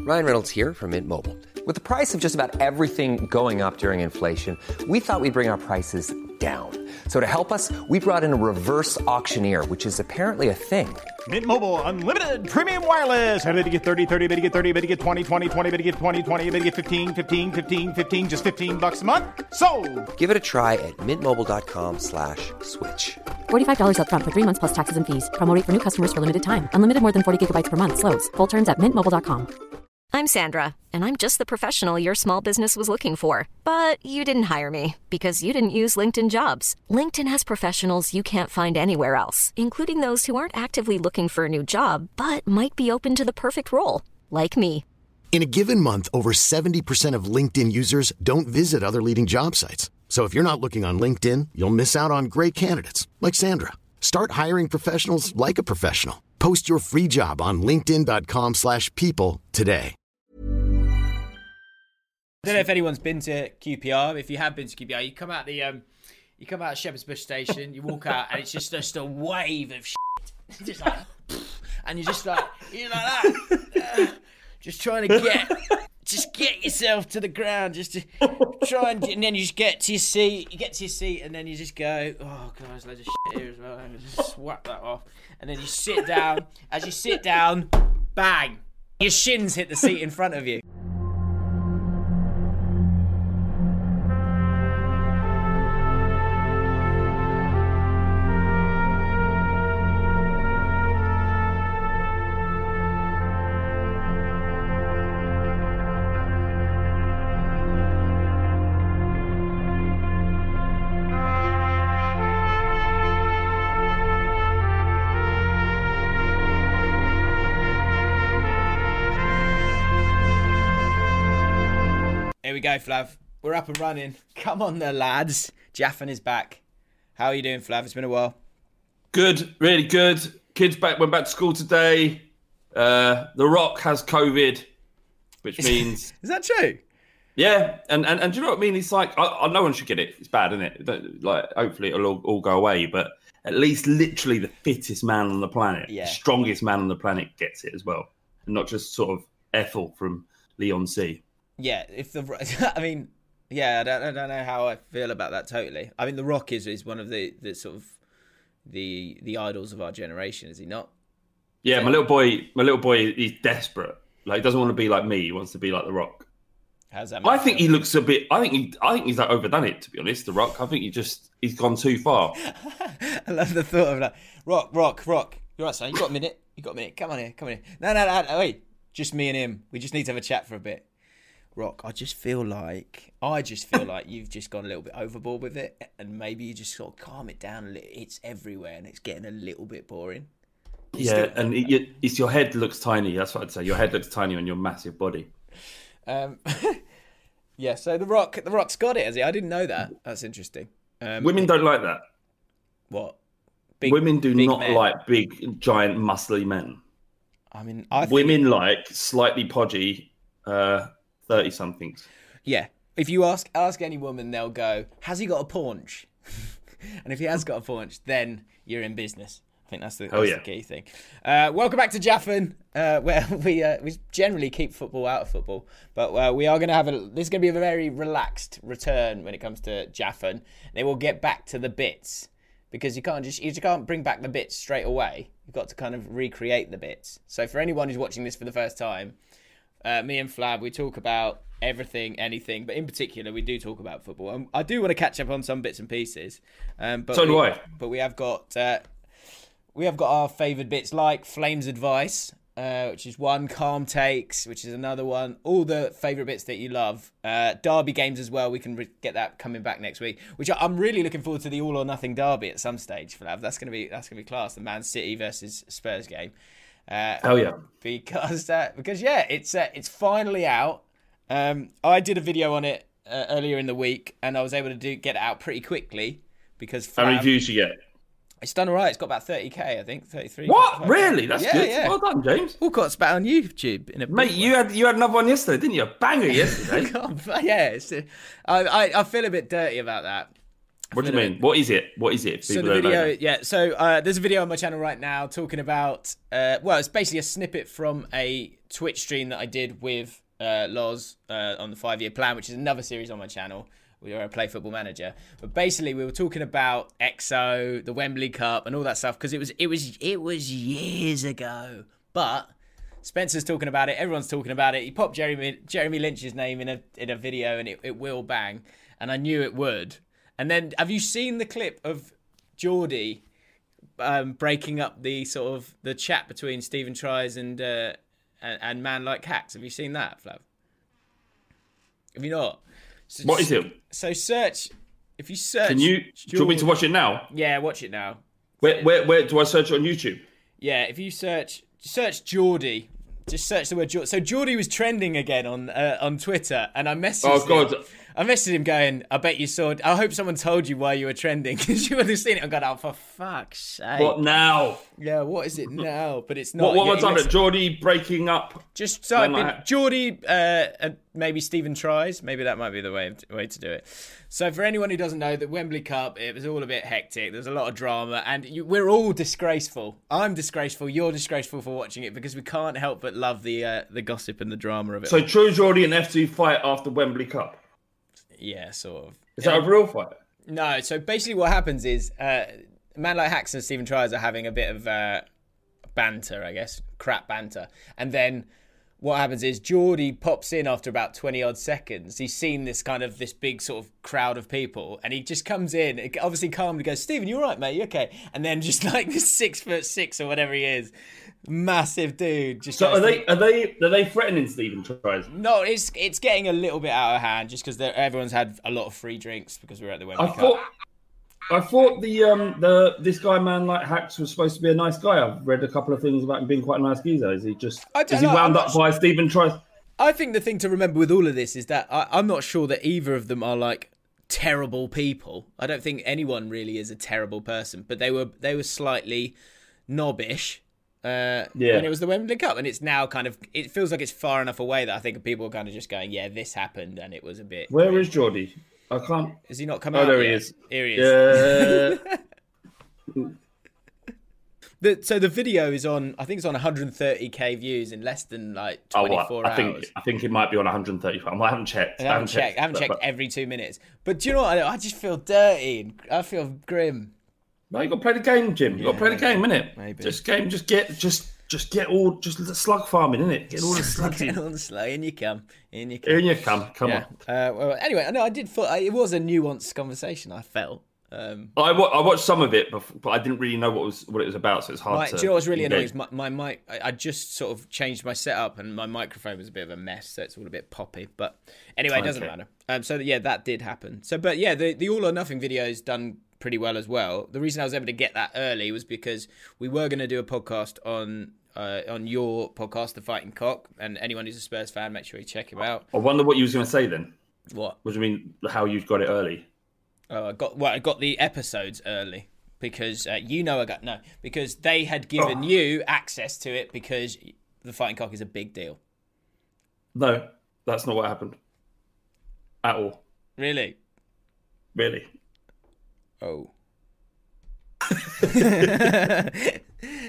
Ryan Reynolds here from Mint Mobile. With the price of just about everything going up during inflation, we thought we'd bring our prices down. So to help us, we brought in a reverse auctioneer, which is apparently a thing. Mint Mobile Unlimited Premium Wireless. How to get 30, 30, bit to get 30, bit to get 20, 20, 20, bit to get 20, 20, bit to get 15, 15, 15, 15, just $15 a month? Sold! Give it a try at mintmobile.com/switch. $45 up front for 3 months plus taxes and fees. Promo rate for new customers for limited time. Unlimited more than 40 gigabytes per month. Slows full terms at mintmobile.com. I'm Sandra, and I'm just the professional your small business was looking for. But you didn't hire me because you didn't use LinkedIn Jobs. LinkedIn has professionals you can't find anywhere else, including those who aren't actively looking for a new job, but might be open to the perfect role, like me. In a given month, over 70% of LinkedIn users don't visit other leading job sites. So if you're not looking on LinkedIn, you'll miss out on great candidates like Sandra. Start hiring professionals like a professional. Post your free job on linkedin.com/people today. I don't know if anyone's been to QPR. If you have been to QPR, you come out Shepherd's Bush Station, you walk out, and it's just a wave of shit. Just like, and you're like that, just trying to get yourself to the ground, just to try and then you just get to your seat. You get to your seat, and then you just go, oh god, there's loads of shit here as well. And just swap that off, and then you sit down. As you sit down, bang, your shins hit the seat in front of you. Here we go, Flav. We're up and running. Come on there, lads. Jaffin is back. How are you doing, Flav? It's been a while. Good, really good. Kids went back to school today. The Rock has COVID, which means... Is that true? Yeah, and do you know what I mean? It's like, no one should get it. It's bad, isn't it? Like, hopefully it'll all go away, but at least literally the fittest man on the planet, the strongest man on the planet gets it as well. And not just sort of Ethel from Leon C. Yeah, I mean, yeah, I don't know how I feel about that totally. I mean, The Rock is one of the sort of the idols of our generation, is he not? Yeah, my little boy, he's desperate. Like, he doesn't want to be like me. He wants to be like The Rock. How's that? I think he looks a bit. I think he's like overdone it. To be honest, The Rock. I think he's gone too far. I love the thought of that. Rock. You're right, son. You got a minute. Come on here. No. Wait, just me and him. We just need to have a chat for a bit. Rock, I just feel like you've just gone a little bit overboard with it, and maybe you just sort of calm it down a little. It's everywhere, and it's getting a little bit boring. It's your head looks tiny. That's what I'd say. Your head looks tiny on your massive body. Yeah. So the Rock's got it, has he? I didn't know that. That's interesting. Women don't like that. What? Women do not men. like big, giant, muscly men. I mean, women like slightly podgy. 30-somethings. Yeah. If you ask any woman, they'll go, has he got a paunch? And if he has got a paunch, then you're in business. I think that's the key thing. Welcome back to Jaffin, where we generally keep football out of football. But we are going to have this is going to be a very relaxed return when it comes to Jaffin. They will get back to the bits. Because you can't bring back the bits straight away. You've got to kind of recreate the bits. So for anyone who's watching this for the first time, me and Flab, we talk about everything, anything, but in particular, we do talk about football. I do want to catch up on some bits and pieces. But so do I. But we have got our favoured bits like Flames Advice, which is one, Calm Takes, which is another one. All the favourite bits that you love. Derby games as well. We can get that coming back next week. Which I'm really looking forward to the All or Nothing Derby at some stage, Flav. That's gonna be class. The Man City versus Spurs game. Hell yeah! Because yeah, it's finally out. I did a video on it earlier in the week, and I was able to get it out pretty quickly because how many views you get? It's done all right. It's got about 30k, I think, 33. What? Really? That's good. Yeah. Well done, James. All got spat on YouTube. Mate, you had another one yesterday, didn't you? A banger yesterday. Yeah. I feel a bit dirty about that. What do you mean? What is it? What is it? So the video, So there's a video on my channel right now talking about. It's basically a snippet from a Twitch stream that I did with Loz on the 5-year plan, which is another series on my channel. We are a Play Football Manager, but basically we were talking about EXO, the Wembley Cup, and all that stuff because it was years ago. But Spencer's talking about it. Everyone's talking about it. He popped Jeremy Lynch's name in a video, and it will bang. And I knew it would. And then, have you seen the clip of Geordie breaking up the sort of the chat between Stephen Tries and Man Like Hacks? Have you seen that, Flav? Have you not? So, what is it? So search. If you search, do you want me to watch it now? Yeah, watch it now. Where do I search it on YouTube? Yeah, if you search Geordie. Just search the word Geordie. So Geordie was trending again on Twitter, and I messaged him going, I bet you saw... I hope someone told you why you were trending, because you would have seen it and gone, oh, for fuck's sake. What now? Yeah, what is it now? But it's not... What was on it? Geordie breaking up? Just type in Geordie, maybe Stephen Tries. Maybe that might be the way to do it. So for anyone who doesn't know, the Wembley Cup, it was all a bit hectic. There's a lot of drama, and we're all disgraceful. I'm disgraceful. You're disgraceful for watching it, because we can't help but love the gossip and the drama of it. So True Geordie and FC fight after Wembley Cup? Yeah, sort of. Is that a real fight? No, so basically what happens is Man Like Hacks and Stephen Tries are having a bit of banter, I guess. Crap banter. And then what happens is Geordie pops in after about 20-odd seconds. He's seen this big sort of crowd of people, and he just comes in, obviously calmly goes, Stephen, you all right, mate? You okay? And then just like this 6'6" or whatever he is, massive dude. Just so are they threatening Stephen Tries? No, it's getting a little bit out of hand just because everyone's had a lot of free drinks because we were at the Wembley Cup. I thought this guy Man Like Hacks was supposed to be a nice guy. I've read a couple of things about him being quite a nice geezer. Is he wound up by Stephen Tries? I think the thing to remember with all of this is that I'm not sure that either of them are like terrible people. I don't think anyone really is a terrible person, but they were slightly knobbish. When it was the Wembley Cup, and it's now it feels like it's far enough away that I think people are kind of just going, yeah, this happened, and it was a bit... Where is Geordie? I can't... Has he not come out? Oh, there yet? He is. Here he is. So the video is on, I think it's on 130k views in less than like 24 hours. I think it might be on 135. I haven't checked. I haven't checked every 2 minutes. But do you know what? I just feel dirty. I feel grim. No, you got to play the game, Jim. You got to play the game, innit? Maybe. Just slug farming, innit? Get all the slugs in. Get all the slug. In you come. In you come. Come on. Well, anyway, I did feel it was a nuanced conversation. I felt. I watched some of it, but I didn't really know what it was about, so it's hard to... Do you know what's really annoying is my mic... I just sort of changed my setup, and my microphone was a bit of a mess, so it's all a bit poppy. But anyway, it doesn't matter. So yeah, that did happen. So, but yeah, the All or Nothing video is done pretty well as well. The reason I was able to get that early was because we were going to do a podcast on your podcast, The Fighting Cock, and anyone who's a Spurs fan, make sure you check him out. I wonder what you was going to say then. What? What do you mean, how you got it early? I got the episodes early because because they had given you access to it because The Fighting Cock is a big deal. No, that's not what happened at all. Really? Oh. I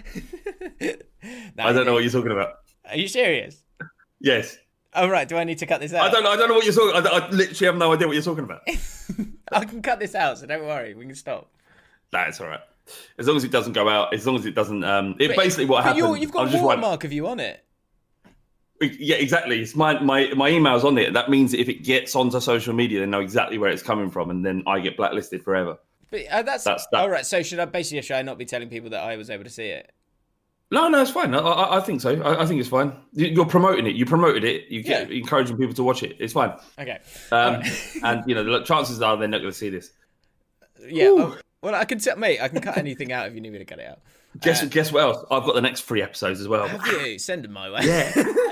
don't know what you're talking about. Are you serious? Yes. Oh, right. Do I need to cut this out? I don't know what you're talking about. I literally have no idea what you're talking about. I can cut this out, so don't worry. We can stop. That's all right. As long as it doesn't go out, as long as it doesn't... basically what happened... You've got a watermark of you on it. Yeah, exactly. It's my email's on it. That means that if it gets onto social media, they know exactly where it's coming from, and then I get blacklisted forever. But that's all right. So should I not be telling people that I was able to see it? No, it's fine. I think so. I think it's fine. You're promoting it. You promoted it. You get encouraging people to watch it. It's fine. Okay. And the chances are they're not going to see this. Yeah. Well, I can cut anything out if you need me to cut it out. Guess what else? I've got the next 3 episodes as well. Have you? Send them my way. Yeah.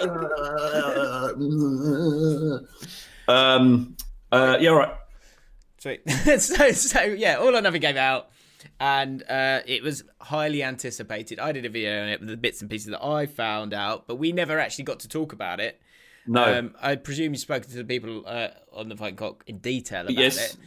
Yeah. All right. Sweet. so yeah, All or Nothing came out, and it was highly anticipated. I did a video on it with the bits and pieces that I found out, but we never actually got to talk about it. No. I presume you've spoken to the people on The Fighting Cock in detail about it.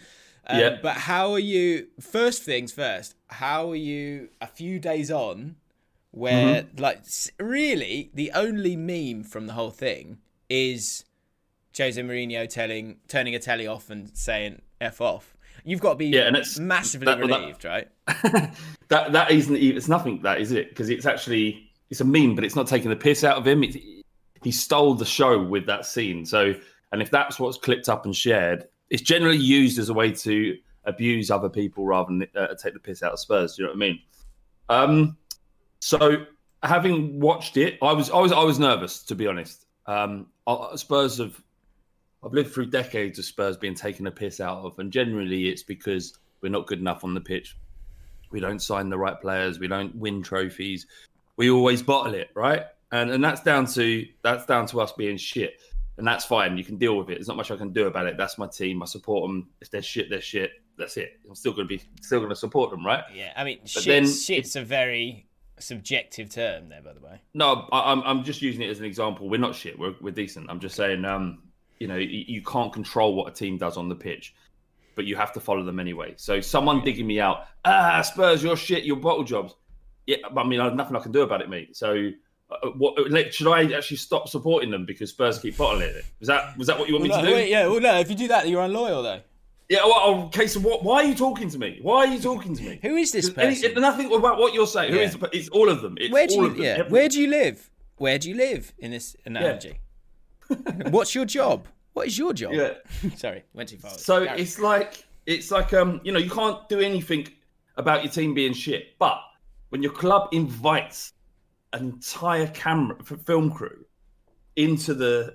But how are you? First things first. How are you? A few days on, where like really the only meme from the whole thing is Jose Mourinho turning a telly off and saying "F off." You've got to be massively relieved, right? that isn't. It's nothing. That is it, because it's a meme, but it's not taking the piss out of him. He stole the show with that scene. So, and if that's what's clipped up and shared, it's generally used as a way to abuse other people rather than take the piss out of Spurs. Do you know what I mean? So, having watched it, I was nervous, to be honest. Spurs I've lived through decades of Spurs being taken a piss out of, and generally it's because we're not good enough on the pitch. We don't sign the right players. We don't win trophies. We always bottle it, right? And that's down to us being shit, and that's fine. You can deal with it. There's not much I can do about it. That's my team. I support them. If they're shit, they're shit. That's it. I'm still going to support them, right? Yeah, I mean, shit's a very subjective term there, by the way. No, I'm just using it as an example. We're not shit. We're decent. I'm just saying, you can't control what a team does on the pitch, but you have to follow them anyway. So someone digging me out, Spurs, you're shit. You're bottle jobs. Yeah, I mean, there's nothing I can do about it, mate. So. Should I actually stop supporting them because Spurs keep bottling it? Was that what you want me to do? No. If you do that, you're unloyal, though. Yeah. Well, okay. So why are you talking to me? Why are you talking to me? Who is this person? Nothing about what you're saying. Yeah. It's all of them. Where do you live? Where do you live in this analogy? Yeah. What's your job? What is your job? Yeah. Sorry, went too far. So it's like you can't do anything about your team being shit, but when your club invites an entire film crew into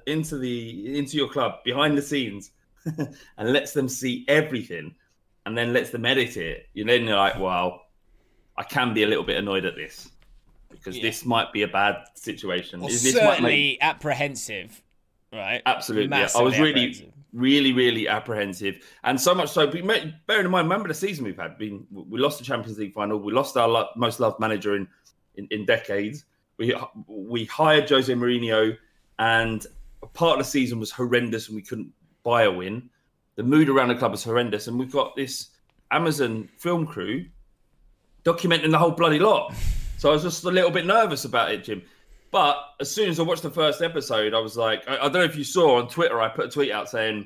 your club behind the scenes and lets them see everything and then lets them edit it, then you're like, well, I can be a little bit annoyed at this because this might be a bad situation. Well, certainly apprehensive, right? Absolutely. Yeah. I was really apprehensive, and so much so. Bearing in mind, remember the season we've had. We lost the Champions League final. We lost our most loved manager in decades. We hired Jose Mourinho, and part of the season was horrendous, and we couldn't buy a win. The mood around the club was horrendous, and we've got this Amazon film crew documenting the whole bloody lot. So I was just a little bit nervous about it, Jim. But as soon as I watched the first episode, I was like, I don't know if you saw on Twitter, I put a tweet out saying,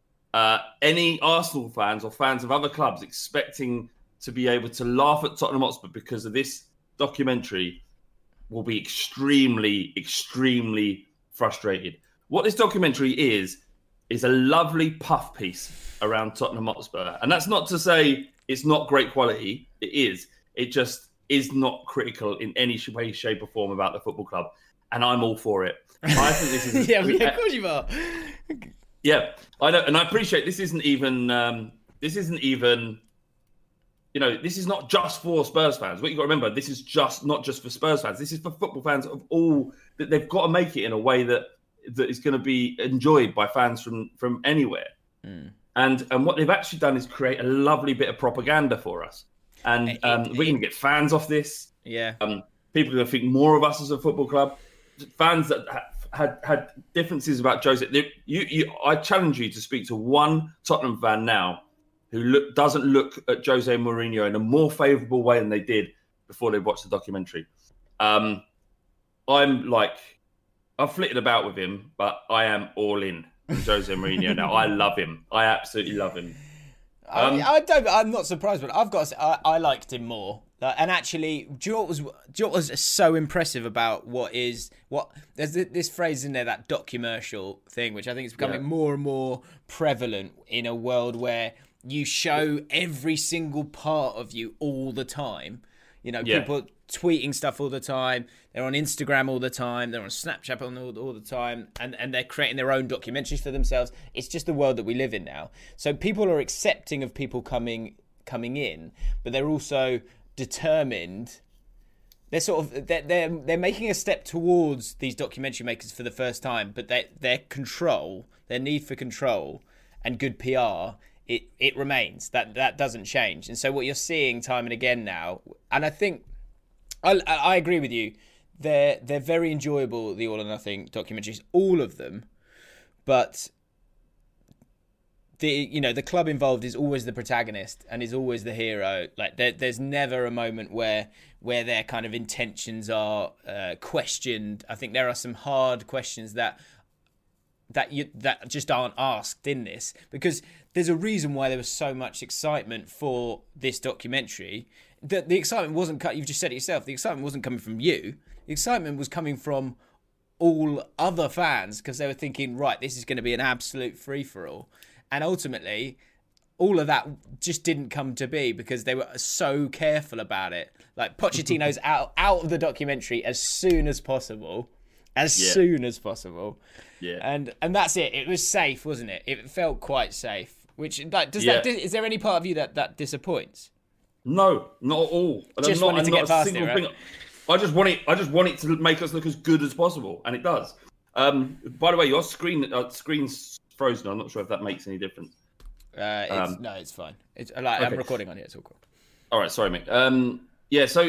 any Arsenal fans or fans of other clubs expecting to be able to laugh at Tottenham Hotspur because of this documentary will be extremely, extremely frustrated. What this documentary is a lovely puff piece around Tottenham Hotspur. And that's not to say it's not great quality. It is. It just is not critical in any way, shape or form about the football club. And I'm all for it. I think this is... yeah, of course you are. Yeah, I know. And I appreciate this isn't even... this is not just for Spurs fans. What you've got to remember, this is not just for Spurs fans. This is for football fans of all... that they've got to make it in a way that is going to be enjoyed by fans from anywhere. Mm. And what they've actually done is create a lovely bit of propaganda for us. And we're going to get fans off this. Yeah. People are going to think more of us as a football club. Fans that had differences about Jose. I challenge you to speak to one Tottenham fan now who doesn't look at Jose Mourinho in a more favourable way than they did before they watched the documentary. I've flitted about with him, but I am all in on Jose Mourinho now. I love him. I absolutely love him. I'm not surprised, but I've got to say, I liked him more. And actually, do you know what was so impressive about there's this phrase in there, that documercial thing, which I think is becoming more and more prevalent in a world where you show every single part of you all the time. People tweeting stuff all the time. They're on Instagram all the time. They're on Snapchat all the time. And they're creating their own documentaries for themselves. It's just the world that we live in now. So people are accepting of people coming in, but they're also determined. They're making a step towards these documentary makers for the first time, but their need for control and good PR, it remains. That doesn't change. And so what you're seeing time and again now, and I think I agree with you, they're very enjoyable, the All or Nothing documentaries, all of them, but the club involved is always the protagonist and is always the hero. Like there's never a moment where their kind of intentions are questioned. I think there are some hard questions that just aren't asked in this, because there's a reason why there was so much excitement for this documentary. The excitement wasn't you've just said it yourself. The excitement wasn't coming from you. The excitement was coming from all other fans, because they were thinking, right, this is going to be an absolute free-for-all. And ultimately, all of that just didn't come to be because they were so careful about it. Like, Pochettino's out of the documentary as soon as possible. Soon as possible. Yeah. And that's it. It was safe, wasn't it? It felt quite safe. Which, like, is there any part of you that disappoints? No, not at all. Just wanted to get past it, right? I just want it to make us look as good as possible, and it does. By the way, your screen's frozen. I'm not sure if that makes any difference. It's fine. I'm recording on it. It's all cool. All right, sorry, mate. So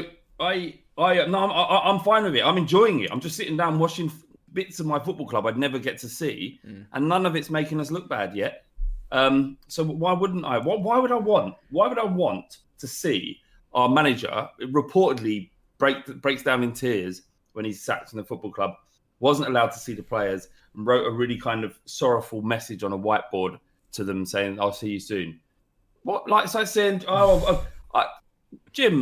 I'm fine with it. I'm enjoying it. I'm just sitting down watching bits of my football club I'd never get to see, and none of it's making us look bad yet. So why wouldn't I? Why would I want to see our manager reportedly breaks down in tears when he's sacked from the football club, wasn't allowed to see the players, and wrote a really kind of sorrowful message on a whiteboard to them saying, "I'll see you soon." What, like, so saying, Jim,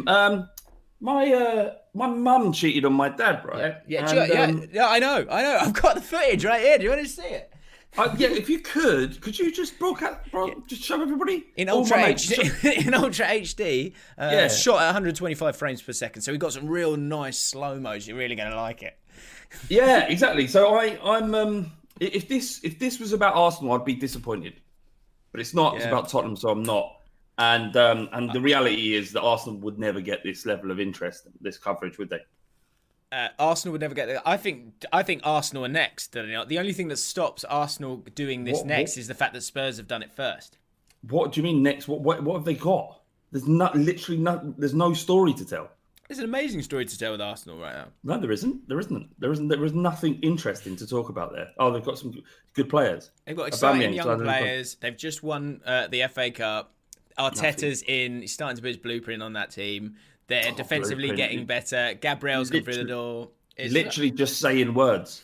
my mum cheated on my dad, right? Yeah, I know. I've got the footage right here. Do you want to see it? If you could you just just show everybody in Ultra HD? In Ultra HD, shot at 125 frames per second. So we've got some real nice slow mos. You're really going to like it. Yeah, exactly. So I'm if this was about Arsenal, I'd be disappointed, but it's not. Yeah. It's about Tottenham, so I'm not. And the reality is that Arsenal would never get this level of interest, this coverage, would they? Arsenal would never get there. I think Arsenal are next. The only thing that stops Arsenal doing this next is the fact that Spurs have done it first. What do you mean next? What have they got? There's there's no story to tell. There's an amazing story to tell with Arsenal right now. No, there isn't. There is nothing interesting to talk about there. Oh, they've got some good players. They've got exciting young players. They've just won the FA Cup. Arteta's in. He's starting to put his blueprint on that team. They're defensively getting better. Gabriel's come through the door. Literally just saying words.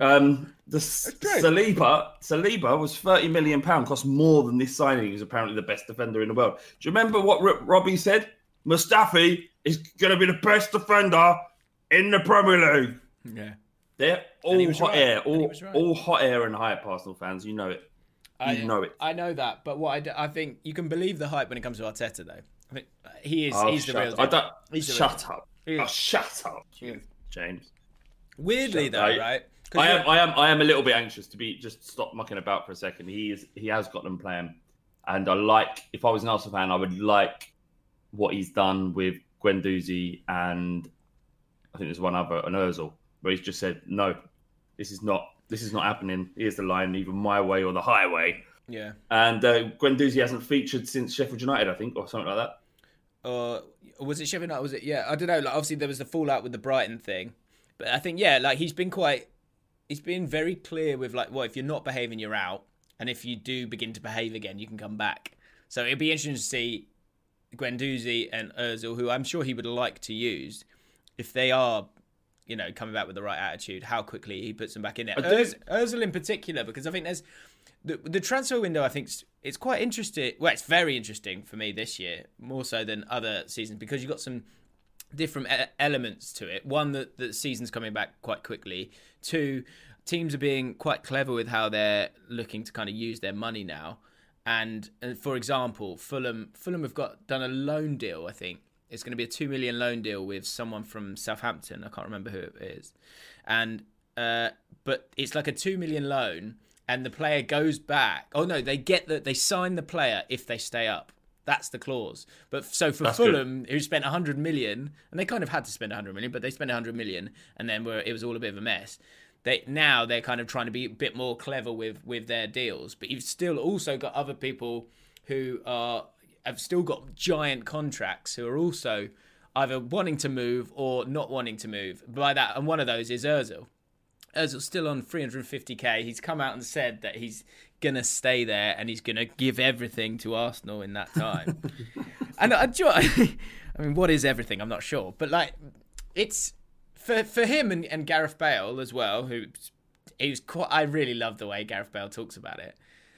Saliba was £30 million, cost more than this signing. He's apparently the best defender in the world. Do you remember what Robbie said? Mustafi is going to be the best defender in the Premier League. Yeah. They're all hot air. All hot air and hype, Arsenal fans. You know it. You know it. I know that. But I think you can believe the hype when it comes to Arteta, though. I mean, he's the real deal. Shut up. Shut up, James. Weirdly, though, right? I am a little bit anxious to just stop mucking about for a second. He has got them playing, and if I was an Arsenal fan, I would like what he's done with Guendouzi and I think there's one other, an Ozil, where he's just said, no, this is not happening. Here's the line, either my way or the highway. Yeah. And Guendouzi hasn't featured since Sheffield United, I think, or something like that. Was it Sheffield United? Was it? Yeah, I don't know. Like, obviously, there was the fallout with the Brighton thing, but I think he's been very clear with if you're not behaving, you're out, and if you do begin to behave again, you can come back. So it'd be interesting to see Guendouzi and Ozil, who I'm sure he would like to use, if they are, coming back with the right attitude, how quickly he puts them back in there. Ozil in particular, because I think there's the transfer window. I think it's quite interesting. Well, it's very interesting for me this year, more so than other seasons, because you've got some different elements to it. One, that the season's coming back quite quickly. Two, teams are being quite clever with how they're looking to kind of use their money now. And for example, Fulham have done a loan deal. I think it's going to be a $2 million loan deal with someone from Southampton. I can't remember who it is, and but it's like a $2 million loan. And the player goes back. Oh no, they sign the player if they stay up. That's the clause. But so for Fulham, who spent 100 million, and they kind of had to spend 100 million, but they spent 100 million, and then it was all a bit of a mess. They're kind of trying to be a bit more clever with their deals. But you've still also got other people who have still got giant contracts who are also either wanting to move or not wanting to move. By that, and one of those is Ozil. Ozil's still on 350k. He's come out and said that he's going to stay there and he's going to give everything to Arsenal in that time. And I mean, what is everything? I'm not sure. But like, it's for him and Gareth Bale as well, I really love the way Gareth Bale talks about it.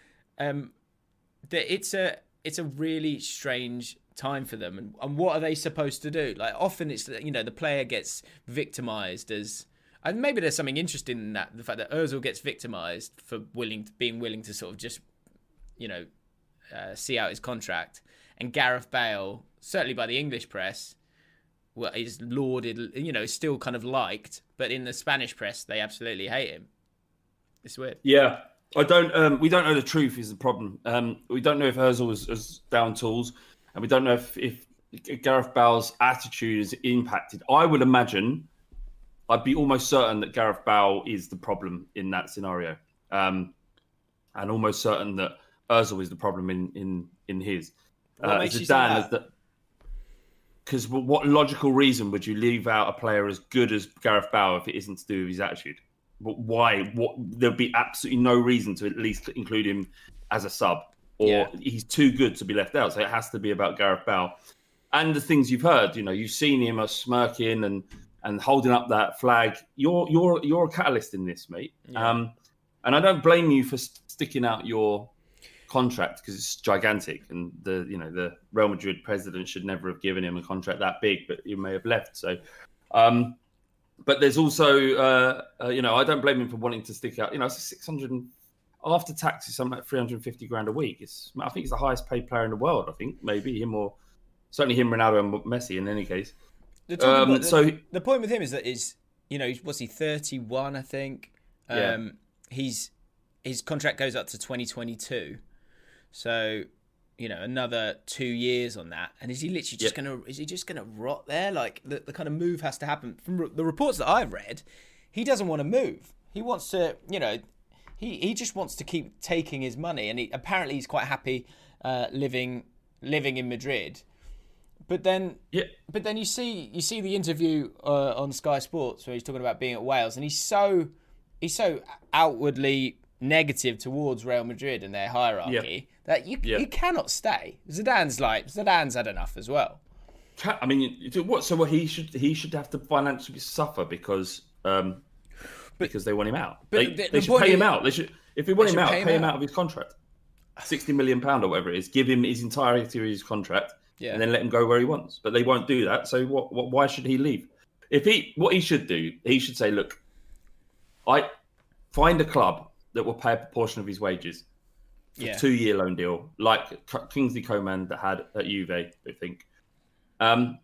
That it's a really strange time for them. And what are they supposed to do? Like, often it's, the player gets victimised as... And maybe there's something interesting in that, the fact that Ozil gets victimised for being willing to sort of just, see out his contract. And Gareth Bale, certainly by the English press, is lauded, is still kind of liked. But in the Spanish press, they absolutely hate him. It's weird. Yeah. We don't know the truth is the problem. We don't know if Ozil is down tools. And we don't know if Gareth Bale's attitude is impacted. I would imagine... I'd be almost certain that Gareth Bale is the problem in that scenario, and almost certain that Ozil is the problem in his. What makes you say that? Because what logical reason would you leave out a player as good as Gareth Bale if it isn't to do with his attitude? Why? There'd be absolutely no reason to at least include him as a sub, or he's too good to be left out. So it has to be about Gareth Bale. And the things you've heard, you've seen him smirking and holding up that flag. You're a catalyst in this, mate. Yeah. And I don't blame you for sticking out your contract because it's gigantic, and the Real Madrid president should never have given him a contract that big, but he may have left. So, but there's also, I don't blame him for wanting to stick out. It's 600 after tax is something like 350 grand a week. I think it's the highest paid player in the world. I think maybe him, or certainly him, Ronaldo, and Messi. In any case. The point with him is that what's he, 31, I think. His contract goes up to 2022, so another 2 years on that. And is he literally just gonna rot there? Like the kind of move has to happen. From the reports that I've read, he doesn't want to move. He wants to, he just wants to keep taking his money, and apparently he's quite happy living in Madrid. But then you see the interview on Sky Sports where he's talking about being at Wales, and he's so outwardly negative towards Real Madrid and their hierarchy that you cannot stay. Zidane's had enough as well. I mean, what? So he should have to financially suffer because they want him out. They should pay him out. They should, if they want him out, pay him out of his contract, £60 million or whatever it is. Give him his entirety of his contract. Yeah. And then let him go where he wants. But they won't do that. So why should he leave? What he should do, he should say, look, I find a club that will pay a proportion of his wages for a 2-year loan deal, like Kingsley Coman that had at Juve, I think. And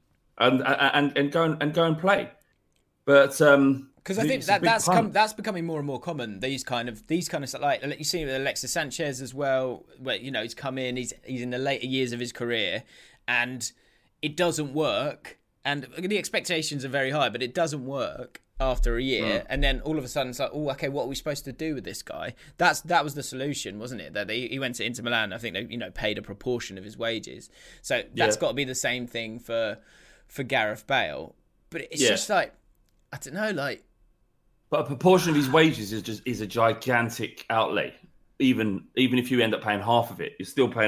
go and play. But because I think that's becoming more and more common. These kind of stuff, like you see with Alexis Sanchez as well, where he's come in, he's in the later years of his career, and it doesn't work, and the expectations are very high, but it doesn't work after a year, and then all of a sudden it's like, oh, okay, what are we supposed to do with this guy? That was the solution, wasn't it? That he went to Inter Milan. I think they paid a proportion of his wages, so that's got to be the same thing for Gareth Bale. But it's just like, I don't know, like. But a proportion of his wages is a gigantic outlay. Even if you end up paying half of it, you're still paying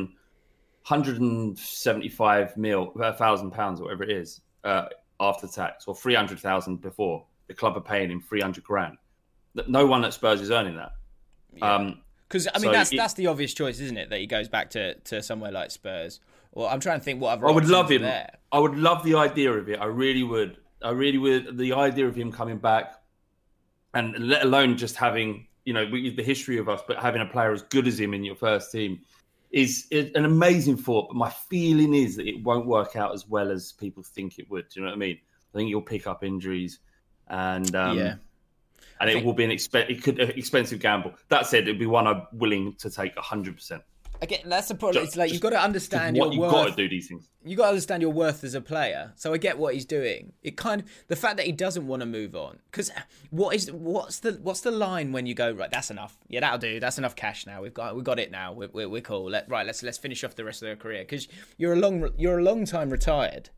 175,000 pounds or whatever it is after tax, or 300,000 before. The club are paying him 300 grand. No one at Spurs is earning that. Because that's the obvious choice, isn't it? That he goes back to somewhere like Spurs. Well, I'm trying to think what other. I would love him. There. I would love the idea of it. I really would. The idea of him coming back. And let alone just having, the history of us, but having a player as good as him in your first team is an amazing thought. But my feeling is that it won't work out as well as people think it would. Do you know what I mean? I think you'll pick up injuries, and it will be an expensive gamble. That said, it'd be one I'm willing to take 100%. Again, that's the problem. It's like you've got to understand your worth. You've got to do these things. You've got to understand your worth as a player. So I get what he's doing. The fact that he doesn't want to move on, because what's the line when you go, right, that's enough. Yeah, that'll do. That's enough cash now. We've got it now. We're cool. Let's finish off the rest of their career, because you're a long time retired.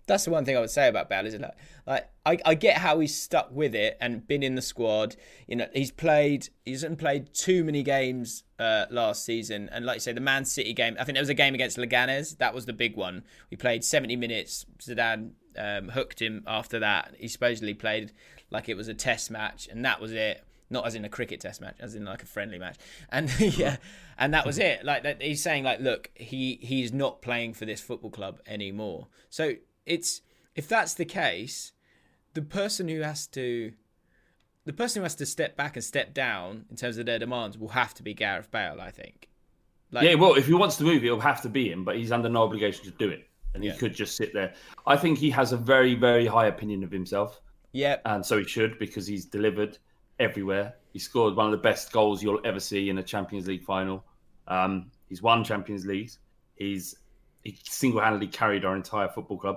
That's the one thing I would say about Bale, isn't it? Like I get how he's stuck with it and been in the squad. You know, he hasn't played too many games last season. And like you say, the Man City game, I think there was a game against Leganes. That was the big one. We played 70 minutes. Zidane hooked him after that. He supposedly played like it was a test match, and that was it. Not as in a cricket test match, as in like a friendly match. And yeah, and that was it. Like he's saying, like, look, he's not playing for this football club anymore. So if that's the case, the person who has to step back and step down in terms of their demands will have to be Gareth Bale, I think. Yeah, well, if he wants to move, it'll have to be him, but he's under no obligation to do it. And he could just sit there. I think he has a very, very high opinion of himself. Yeah. And so he should, because he's delivered everywhere. He scored one of the best goals you'll ever see in a Champions League final. He's won Champions Leagues. He single-handedly carried our entire football club.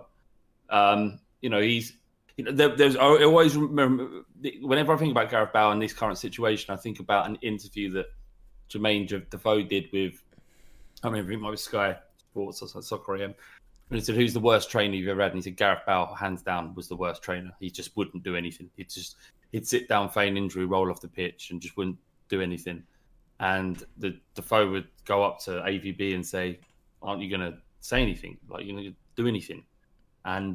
I always remember, whenever I think about Gareth Bale in this current situation, I think about an interview that Jermaine Defoe did with, I remember it might be Sky Sports or Soccer AM. And he said, "Who's the worst trainer you've ever had?" And he said, "Gareth Bale, hands down, was the worst trainer. He just wouldn't do anything. He'd sit down, feign injury, roll off the pitch, and just wouldn't do anything." And the Defoe would go up to AVB and say, "Aren't you going to say anything? Like, you're going to do anything?" And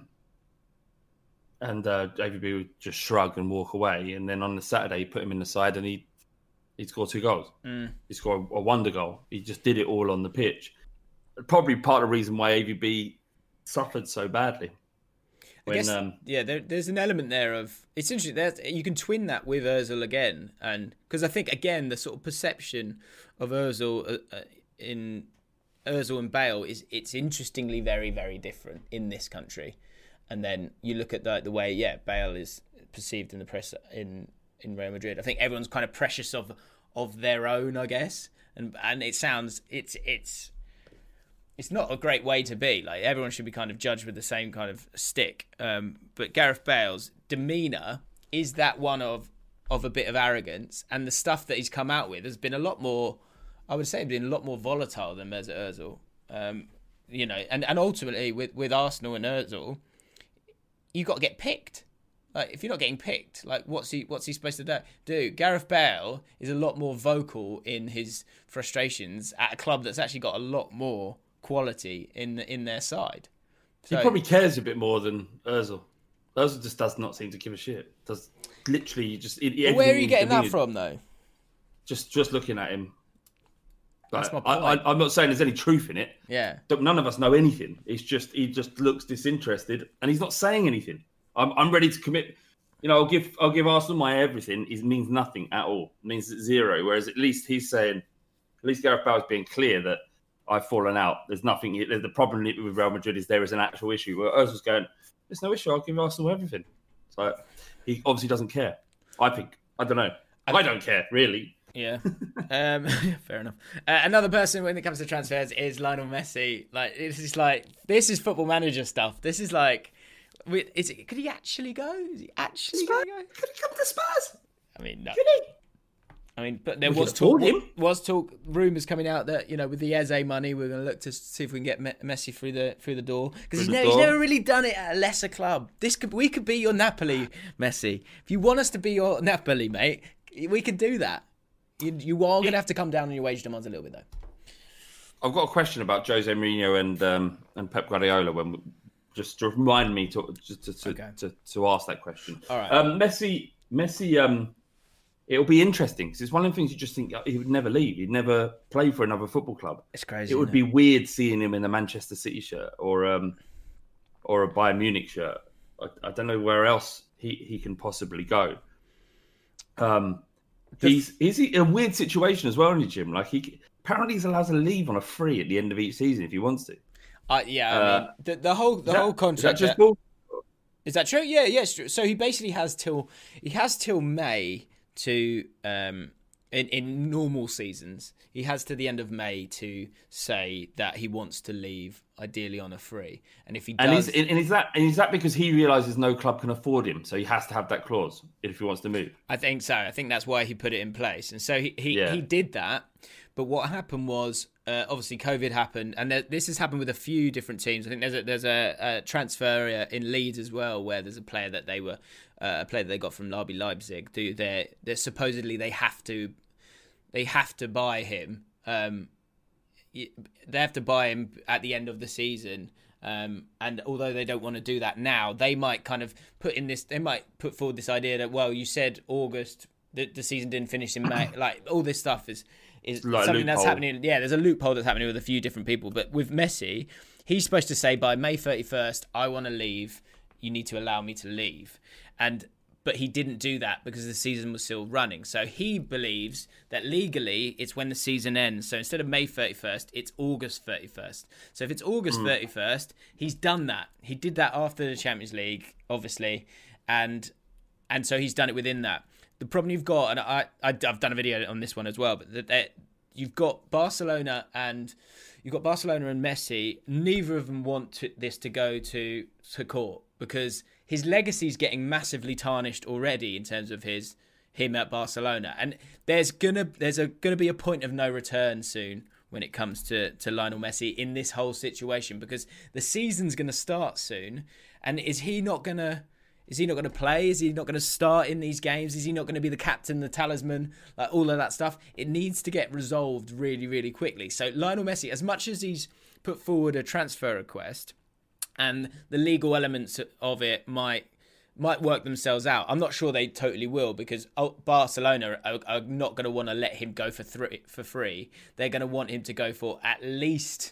AVB would just shrug and walk away. And then on the Saturday, he put him in the side, and he'd score 2 goals. He scored a wonder goal. He just did it all on the pitch. Probably part of the reason why AVB suffered so badly. There's an element there of, it's interesting. You can twin that with Ozil again, and because I think again the sort of perception of Ozil in Ozil and Bale it's interestingly very, very different in this country. And then you look at the way Bale is perceived in the press in Real Madrid. I think everyone's kind of precious of their own, I guess, and it sounds it's not a great way to be. Like, everyone should be kind of judged with the same kind of stick. But Gareth Bale's demeanour is that one of a bit of arrogance, and the stuff that he's come out with has been a lot more, I would say, been a lot more volatile than Mesut Ozil. And ultimately with Arsenal and Ozil, you've got to get picked. Like, if you're not getting picked, like, what's he supposed to do? Gareth Bale is a lot more vocal in his frustrations at a club that's actually got a lot more quality in their side. So, he probably cares a bit more than Ozil. Ozil just does not seem to give a shit. Does literally just. Where are you getting that from, though? Just looking at him. Like, that's my point. I'm not saying there's any truth in it. Yeah. None of us know anything. It's just he just looks disinterested, and he's not saying anything. I'm ready to commit. I'll give Arsenal my everything. It means nothing at all. It means 0. Whereas at least he's saying, at least Gareth Bale's being clear that I've fallen out. There's nothing. The problem with Real Madrid is there is an actual issue. Where Ozil's going, there's no issue. I'll give Arsenal everything. So he obviously doesn't care. I think. I don't know. I don't care, really. Yeah. Fair enough. Another person when it comes to transfers is Lionel Messi. This is football manager stuff. This is like, could he actually go? Is he actually going to go? Could he come to Spurs? I mean, no. Could he? I mean, but there was talk, rumours coming out that, with the Eze money, we're going to look to see if we can get Messi through the door, because he's never really done it at a lesser club. We could be your Napoli, Messi. If you want us to be your Napoli, mate, we could do that. You are going to have to come down on your wage demands a little bit, though. I've got a question about Jose Mourinho and Pep Guardiola. Just to remind me to ask that question. All right. Messi. It'll be interesting, because it's one of the things you just think he would never leave. He'd never play for another football club. It's crazy. It would be weird seeing him in a Manchester City shirt or a Bayern Munich shirt. I don't know where else he can possibly go. He's in a weird situation as well, in the gym. Like, apparently he's allowed to leave on a free at the end of each season if he wants to. I mean, the whole contract. Is that just bull? Is that true? Yeah, it's true. So he basically has till May to in normal seasons. He has to the end of May to say that he wants to leave, ideally on a free. And if he does, is that because he realises no club can afford him, so he has to have that clause if he wants to move? I think so. I think that's why he put it in place, and so he did that. But what happened was, obviously COVID happened, and this has happened with a few different teams. I think there's a transfer in Leeds as well, where there's a player that they got from RB Leipzig. They're supposedly they have to buy him. They have to buy him at the end of the season. And although they don't want to do that now, they might kind of put forward this idea that, well, you said August, the season didn't finish in May. Like, all this stuff is like something that's happening. Yeah, there's a loophole that's happening with a few different people. But with Messi, he's supposed to say by May 31st, I want to leave. You need to allow me to leave. But he didn't do that because the season was still running. So he believes that legally it's when the season ends. So instead of May 31st, it's August 31st. So if it's August 31st, he's done that. He did that after the Champions League, obviously. And so he's done it within that. The problem you've got, and I've done a video on this one as well, but you've got Barcelona and Messi. Neither of them want this to go to court because his legacy's getting massively tarnished already in terms of him at Barcelona, and there's gonna be a point of no return soon when it comes to Lionel Messi in this whole situation, because the season's gonna start soon, and is he not gonna play? Is he not gonna start in these games? Is he not gonna be the captain, the talisman, like all of that stuff? It needs to get resolved really, really quickly. So Lionel Messi, as much as he's put forward a transfer request, and the legal elements of it might work themselves out. I'm not sure they totally will, because Barcelona are not going to want to let him go for free. They're going to want him to go for at least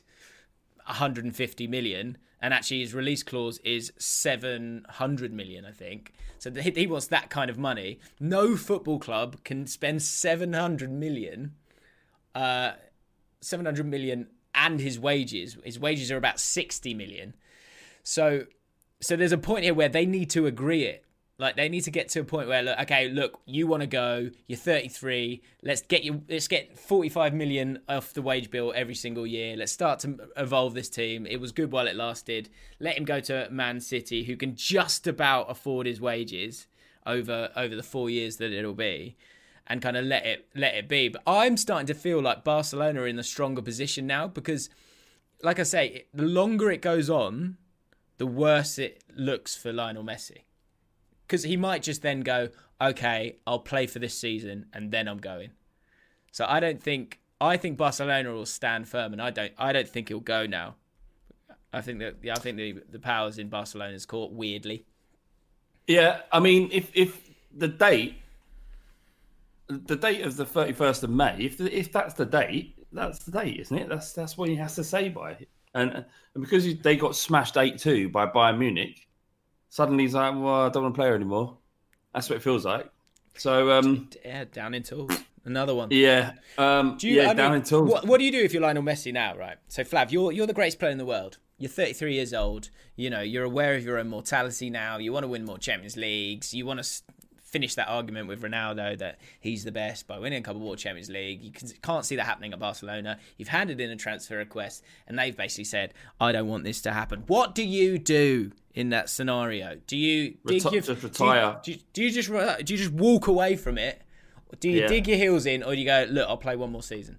150 million. And actually his release clause is 700 million, I think. So he wants that kind of money. No football club can spend 700 million and his wages. His wages are about 60 million. So there's a point here where they need to agree it. Like, they need to get to a point where, look, you want to go, you're 33, let's get 45 million off the wage bill every single year. Let's start to evolve this team. It was good while it lasted. Let him go to Man City, who can just about afford his wages over the 4 years that it'll be, and kind of let it be. But I'm starting to feel like Barcelona are in a stronger position now, because, like I say, the longer it goes on, the worse it looks for Lionel Messi. Because he might just then go, okay, I'll play for this season and then I'm going. So I think Barcelona will stand firm, and I don't think he'll go now. I think the power's in Barcelona's court, weirdly. Yeah, I mean, if the date of the 31st of May, if that's the date, isn't it? That's what he has to say by. And because they got smashed 8-2 by Bayern Munich, suddenly he's like, well, I don't want to play her anymore. That's what it feels like. So, down in tools. Another one. Yeah. Down in tools. What do you do if you're Lionel Messi now, right? So, Flav, you're the greatest player in the world. You're 33 years old. You know, you're aware of your own mortality now. You want to win more Champions Leagues. You want to finish that argument with Ronaldo that he's the best by winning a couple more Champions League. You can't see that happening at Barcelona. You've handed in a transfer request, and they've basically said, I don't want this to happen. What do you do in that scenario? Do you retire? Do you just walk away from it? Do you dig your heels in, or do you go, look, I'll play one more season?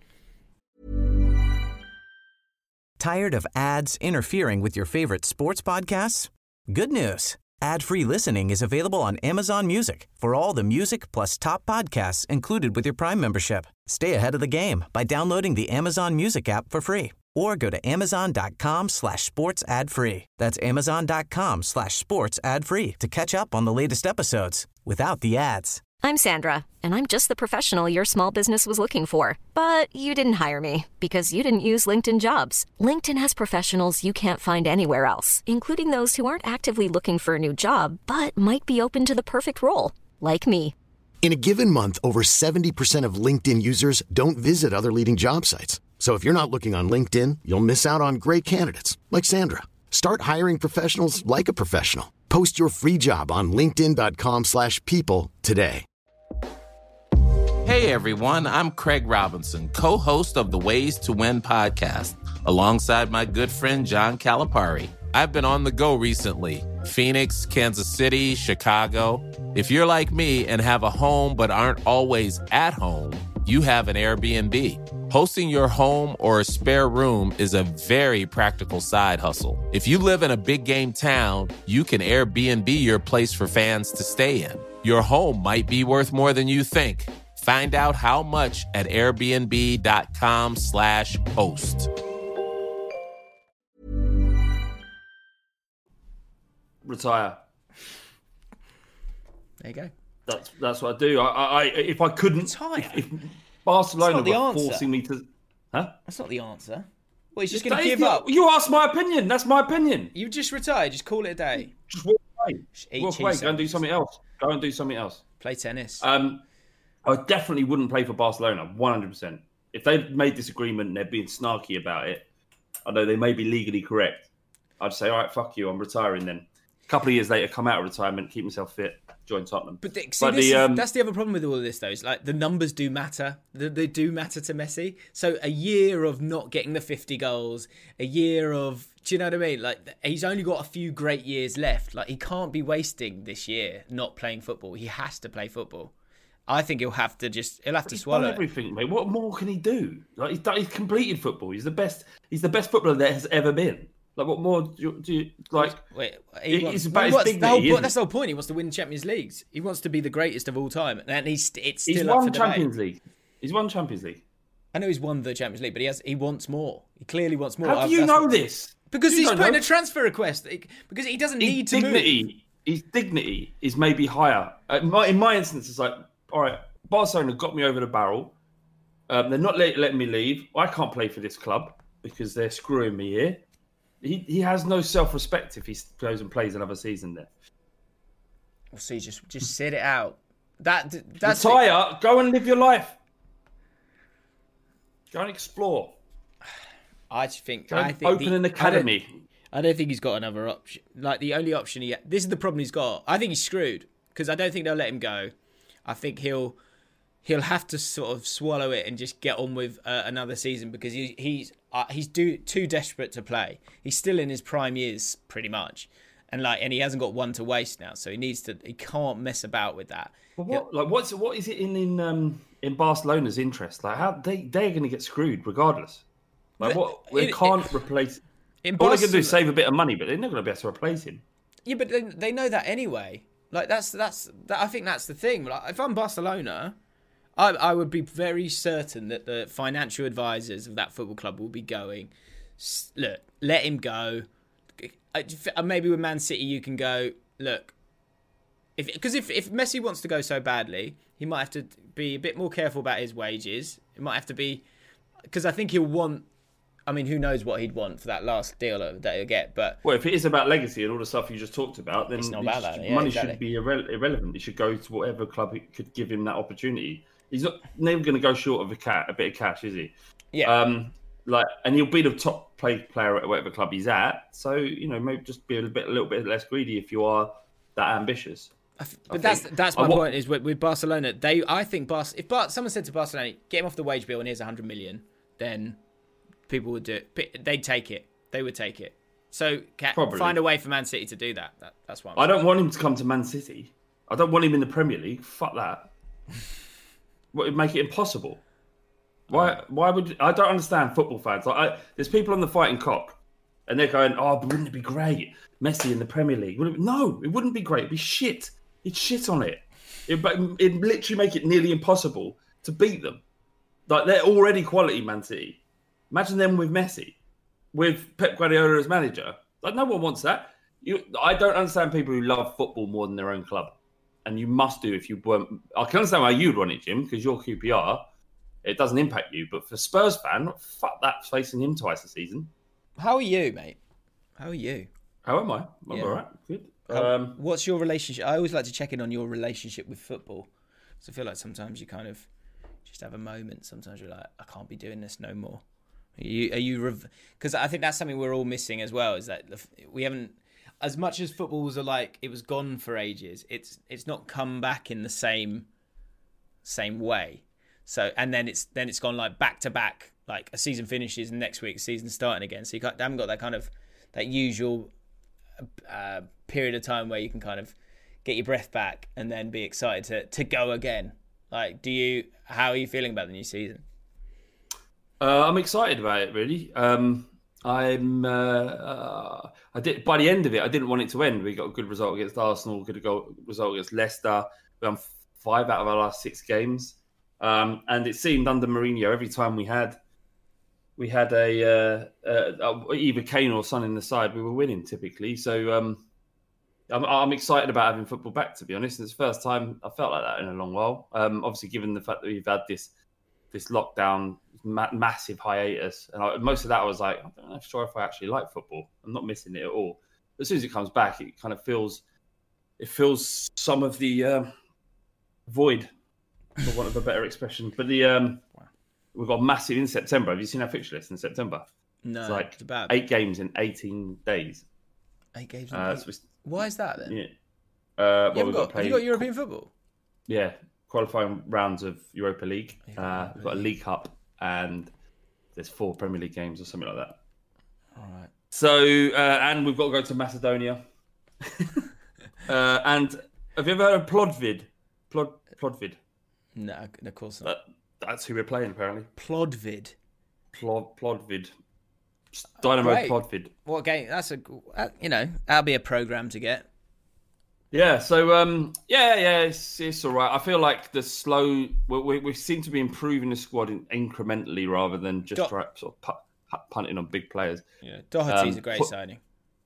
Tired of ads interfering with your favorite sports podcasts? Good news. Ad-free listening is available on Amazon Music for all the music plus top podcasts included with your Prime membership. Stay ahead of the game by downloading the Amazon Music app for free, or go to amazon.com/sports ad free. That's amazon.com/sports ad free to catch up on the latest episodes without the ads. I'm Sandra, and I'm just the professional your small business was looking for. But you didn't hire me because you didn't use LinkedIn Jobs. LinkedIn has professionals you can't find anywhere else, including those who aren't actively looking for a new job, but might be open to the perfect role, like me. In a given month, over 70% of LinkedIn users don't visit other leading job sites. So if you're not looking on LinkedIn, you'll miss out on great candidates like Sandra. Start hiring professionals like a professional. Post your free job on linkedin.com/people today. Hey everyone, I'm Craig Robinson, co-host of the Ways to Win podcast, alongside my good friend John Calipari. I've been on the go recently. Phoenix, Kansas City, Chicago. If you're like me and have a home but aren't always at home, you have an Airbnb. Hosting your home or a spare room is a very practical side hustle. If you live in a big game town, you can Airbnb your place for fans to stay in. Your home might be worth more than you think. Find out how much at airbnb.com/host. Retire. There you go. That's what I do. I if I couldn't, if Barcelona were forcing me to, That's not the answer. Well, he's just going to give up. You asked my opinion. That's my opinion. You just retire. Just call it a day. Just walk away. Walk away. Go and do something else. Play tennis. I definitely wouldn't play for Barcelona. 100%. If they made this agreement and they're being snarky about it, I know they may be legally correct. I'd say, all right, fuck you. I'm retiring then. A couple of years later, come out of retirement, keep myself fit, join Tottenham. But that's the other problem with all of this, though. Is like the numbers do matter. They do matter to Messi. So a year of not getting the 50 goals, a year of, do you know what I mean? Like he's only got a few great years left. Like he can't be wasting this year not playing football. He has to play football. I think he'll have to swallow everything, mate. What more can he do? Like he's completed football. He's the best footballer there has ever been. Like, what more do you like? Wait, it's about his dignity. That's the whole point. He wants to win Champions Leagues. He wants to be the greatest of all time, and he's won Champions League. He's won Champions League. I know he's won the Champions League, but he wants more. He clearly wants more. How do you know this? Because he's putting a transfer request. Because he doesn't need to move. His dignity is maybe higher. In my instance, it's like, all right, Barcelona got me over the barrel. They're not letting me leave. I can't play for this club because they're screwing me here. He has no self-respect if he goes and plays another season there. Well, see, just sit it out. That's retire. Go and live your life. Go and explore. I think open an academy. I don't think he's got another option. Like the only option this is the problem he's got. I think he's screwed because I don't think they'll let him go. I think he'll have to sort of swallow it and just get on with another season because he's too desperate to play. He's still in his prime years, pretty much, and he hasn't got one to waste now. So he can't mess about with that. But what is it in Barcelona's interest? Like how they're going to get screwed regardless. Like they can't replace. All they're going to do is save a bit of money, but they're not going to be able to replace him. Yeah, but they know that anyway. Like I think that's the thing. Like, if I'm Barcelona, I would be very certain that the financial advisors of that football club will be going, look, let him go. Maybe with Man City you can go, look, because if Messi wants to go so badly, he might have to be a bit more careful about his wages. It might have to be, because I think he'll want, I mean, who knows what he'd want for that last deal that he'll get. But if it is about legacy and all the stuff you just talked about, then it's not about that. Money should be irrelevant. It should go to whatever club could give him that opportunity. He's never going to go short of a bit of cash, is he? Yeah. And he'll be the top player at whatever club he's at. So maybe just be a little bit less greedy if you are that ambitious. But that's my point. Is with Barcelona, I think if someone said to Barcelona, get him off the wage bill and here's 100 million, then people would do it. They'd take it. They would take it. So find a way for Man City to do that. That's why. I don't want him to come to Man City. I don't want him in the Premier League. Fuck that. What would make it impossible? Why would I don't understand football fans. There's people on the Fighting Cock, and they're going, "Oh, but wouldn't it be great, Messi in the Premier League?" No, it wouldn't be great. It'd be shit. He'd shit on it. It'd literally make it nearly impossible to beat them. Like they're already quality, Man City. Imagine them with Messi, with Pep Guardiola as manager. Like no one wants that. I don't understand people who love football more than their own club. And you must do if you weren't. I can understand why you'd want it, Jim, because you're QPR. It doesn't impact you. But for Spurs fan, fuck that, facing him twice a season. How are you, mate? How are you? How am I? I'm all right. Good. What's your relationship? I always like to check in on your relationship with football. So I feel like sometimes you kind of just have a moment. Sometimes you're like, I can't be doing this no more. Are you? Because I think that's something we're all missing as well. Is that we haven't. As much as football was it was gone for ages. It's not come back in the same way. So and then it's gone like back to back. Like a season finishes and next week the season's starting again. So you haven't got that kind of that usual period of time where you can kind of get your breath back and then be excited to go again. Like, how are you feeling about the new season? I'm excited about it, really. I did by the end of it. I didn't want it to end. We got a good result against Arsenal. Good result against Leicester. We won 5 out of our last 6 games, and it seemed under Mourinho every time we had a either Kane or Son in the side, we were winning typically. So I'm excited about having football back. To be honest, it's the first time I felt like that in a long while. Obviously, given the fact that we've had this lockdown, massive hiatus, and most of that I was like, I'm not sure if I actually like football. I'm not missing it at all. But as soon as it comes back, it kind of fills some of the void, for want of a better expression. But we've got massive in September. Have you seen our fixture list in September? No, it's like it's about 8 games in 18 days. 8 games in 18 days. Why is that then? Yeah. Have you got European football? Yeah. Qualifying rounds of Europa League. We've got a League Cup and there's 4 Premier League games or something like that. All right. So, and we've got to go to Macedonia. And have you ever heard of Plodvid? Plodvid? No, of course not. That's who we're playing, apparently. Plodvid. Plodvid. Dynamo Plodvid. What game? That's that'll be a programme to get. Yeah, so it's all right. I feel like we seem to be improving the squad incrementally rather than just sort of punting on big players. Yeah, Doherty's a great signing.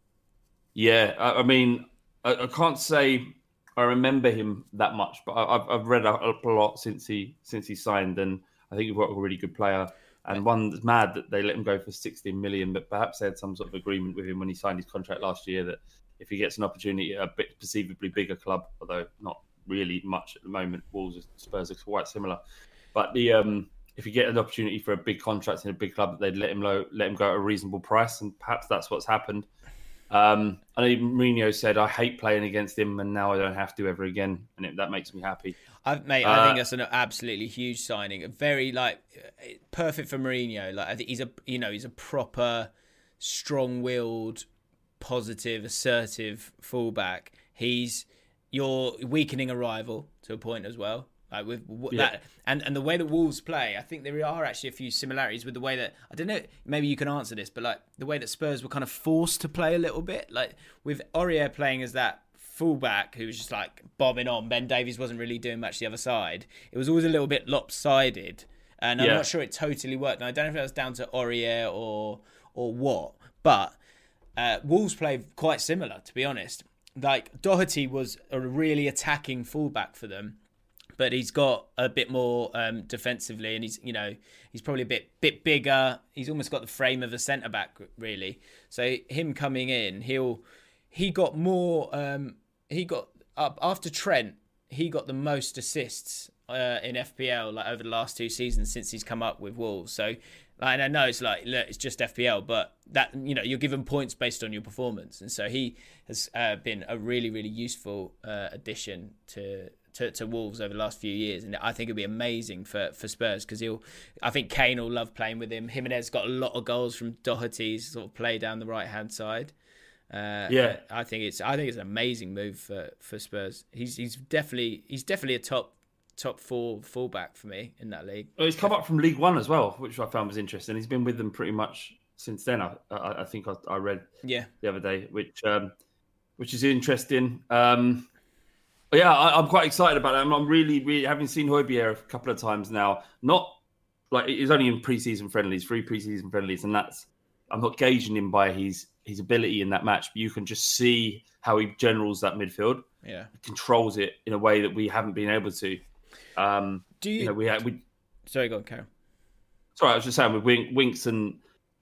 Yeah, I mean, I can't say I remember him that much, but I've read a lot since he signed, and I think he's a really good player. And one that's mad that they let him go for 16 million, but perhaps they had some sort of agreement with him when he signed his contract last year that if he gets an opportunity at a bit perceivably bigger club, although not really much at the moment, Wolves and Spurs are quite similar. But if you get an opportunity for a big contract in a big club, they'd let him go at a reasonable price, and perhaps that's what's happened. I know Mourinho said, I hate playing against him, and now I don't have to ever again, and that makes me happy. I think that's an absolutely huge signing. Very perfect for Mourinho. I think he's a proper, strong-willed, positive, assertive fullback. He's your weakening a rival to a point as well. That and the way that Wolves play, I think there are actually a few similarities with the way that, I don't know, maybe you can answer this, but the way that Spurs were kind of forced to play a little bit, with Aurier playing as that fullback who was just bobbing on. Ben Davies wasn't really doing much the other side. It was always a little bit lopsided, and I'm not sure it totally worked. And I don't know if that was down to Aurier or what, but Wolves play quite similar, to be honest. Doherty was a really attacking fullback for them, but he's got a bit more defensively, and he's probably a bit bigger. He's almost got the frame of a centre back, really. So him coming in, he got more. He got up after Trent. He got the most assists in FPL over the last 2 seasons since he's come up with Wolves. So, and I know it's look, it's just FPL, but that you're given points based on your performance, and so he has been a really, really useful addition to Wolves over the last few years, and I think it'll be amazing for Spurs because I think Kane will love playing with him. Jimenez got a lot of goals from Doherty's sort of play down the right hand side. I think it's an amazing move for Spurs. He's definitely a top 4 fullback for me in that league. Well, he's come up from League One as well, which I found was interesting. He's been with them pretty much since then. I think I read the other day, which is interesting. I'm quite excited about it. I'm really, really, having seen Højbjerg a couple of times now. Not he's only in pre-season friendlies, 3 pre-season friendlies, and I'm not gauging him by his ability in that match, but you can just see how he generals that midfield. Yeah, he controls it in a way that we haven't been able to. Sorry, go on, Carol. Sorry, I was just saying with Winks and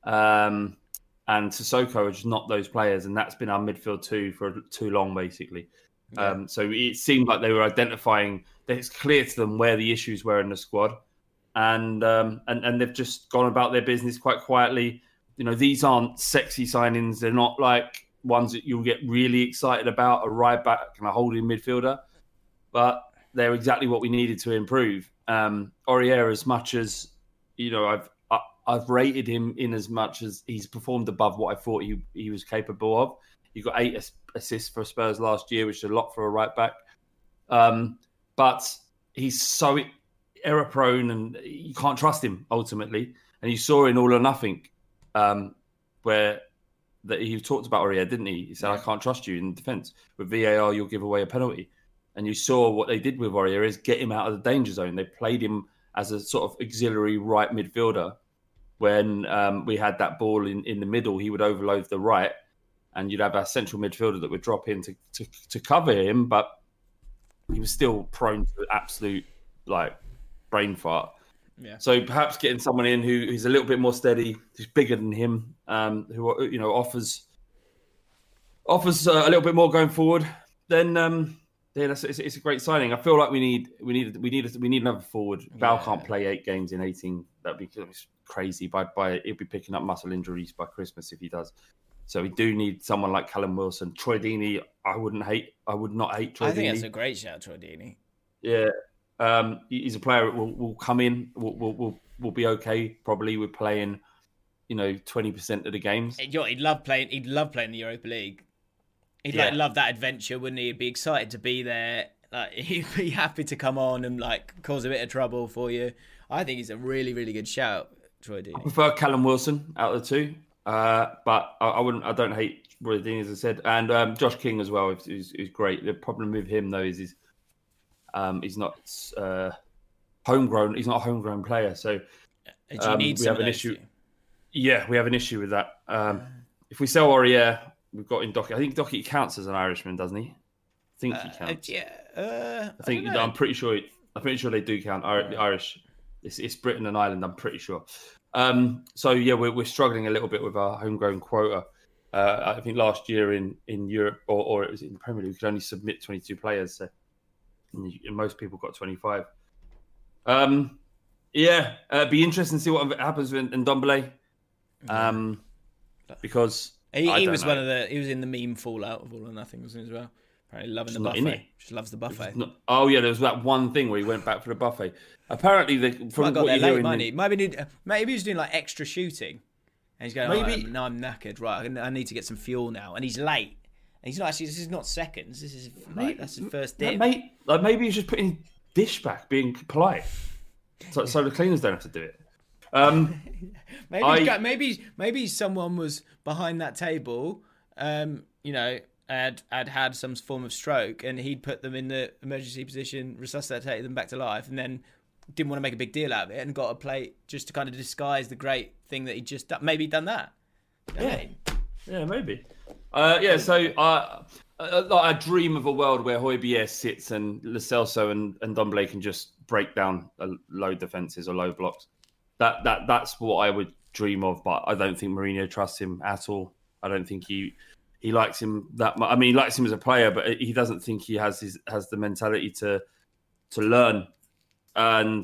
Sissoko are just not those players, and that's been our midfield too for too long, basically. Yeah. So it seemed like they were identifying that it's clear to them where the issues were in the squad, and they've just gone about their business quite quietly. These aren't sexy signings. They're not like ones that you'll get really excited about, a right back and a holding midfielder, but they're exactly what we needed to improve. Aurier, as much as I've rated him in as much as he's performed above what I thought he was capable of. He got 8 assists for Spurs last year, which is a lot for a right back. But he's so error prone, and you can't trust him ultimately. And you saw in All or Nothing where that he talked about Aurier, didn't he? He said, I can't trust you in defence. With VAR, you'll give away a penalty. And you saw what they did with Aurier is get him out of the danger zone. They played him as a sort of auxiliary right midfielder. When we had that ball in the middle, he would overload the right, and you'd have a central midfielder that would drop in to cover him, but he was still prone to absolute brain fart. Yeah. So perhaps getting someone in who's a little bit more steady, who's bigger than him, who offers a little bit more going forward, then it's a great signing. I feel like we need another forward. Val can't play 8 games in 18. That'd be crazy. He'll be picking up muscle injuries by Christmas if he does. So we do need someone like Callum Wilson. Troy Deeney, I would not hate Troy Deeney. I think that's a great shout, Troy Deeney. Yeah. He's a player that will come in. Will be okay. Probably we're playing, 20% of the games. He'd love playing the Europa League. He'd love that adventure, wouldn't he? He'd be excited to be there. He'd be happy to come on and cause a bit of trouble for you. I think he's a really, really good shout, Troy Deeney. I prefer Callum Wilson out of the two, but I don't hate Troy Deeney, as I said, and Josh King as well, who's great. The problem with him though is he's not homegrown. He's not a homegrown player, so we have an issue. Yeah, we have an issue with that. If we sell Aurier, we've got in Doherty. I think Doherty counts as an Irishman, doesn't he? I think he counts. I'm pretty sure. I'm pretty sure they do count Irish. It's Britain and Ireland. I'm pretty sure. So yeah, we're struggling a little bit with our homegrown quota. I think last year in Europe or it was in the Premier League, we could only submit 22 players. So and most people got 25. Be interesting to see what happens with Ndombele. Because he was he was in the meme fallout of All or Nothing, wasn't he, as well? Apparently loving the buffet. Just loves the buffet. There was that one thing where he went back for the buffet. Apparently, from what you're hearing, money. Maybe he was doing extra shooting, and he's going, "No, I'm knackered. Right, I need to get some fuel now." And he's late. And he's not actually. This is not seconds. This is that's his first dip. Maybe he's just putting dish back, being polite, so the cleaners don't have to do it. Maybe someone was behind that table, had some form of stroke, and he'd put them in the emergency position, resuscitated them back to life, and then didn't want to make a big deal out of it and got a plate just to kind of disguise the great thing that he'd just done. Maybe he'd done that. Yeah, maybe. So I dream of a world where Højbjerg sits and Lo Celso and Ndombele can just break down low defences or low blocks. That's what I would dream of, but I don't think Mourinho trusts him at all. I don't think he likes him that much. I mean, he likes him as a player, but he doesn't think he has the mentality to learn and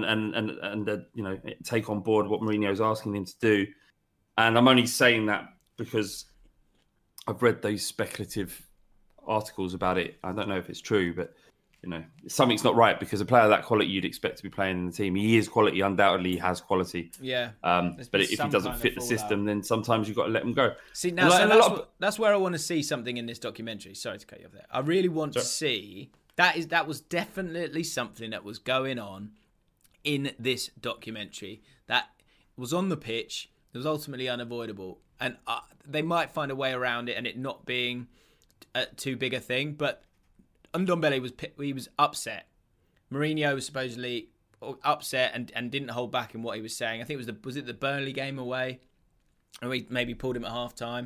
take on board what Mourinho's asking him to do. And I'm only saying that because I've read those speculative articles about it. I don't know if it's true, but something's not right because a player of that quality you'd expect to be playing in the team. He is quality, undoubtedly he has quality. Yeah. But if he doesn't fit the system, then sometimes you've got to let him go. See, now that's where I want to see something in this documentary. Sorry to cut you off there. I really want to see that was definitely something that was going on in this documentary that was on the pitch. It was ultimately unavoidable, and they might find a way around it and it not being too big a thing, but Ndombele was upset. Mourinho was supposedly upset and didn't hold back in what he was saying. I think it was the Burnley game away, and we maybe pulled him at half time.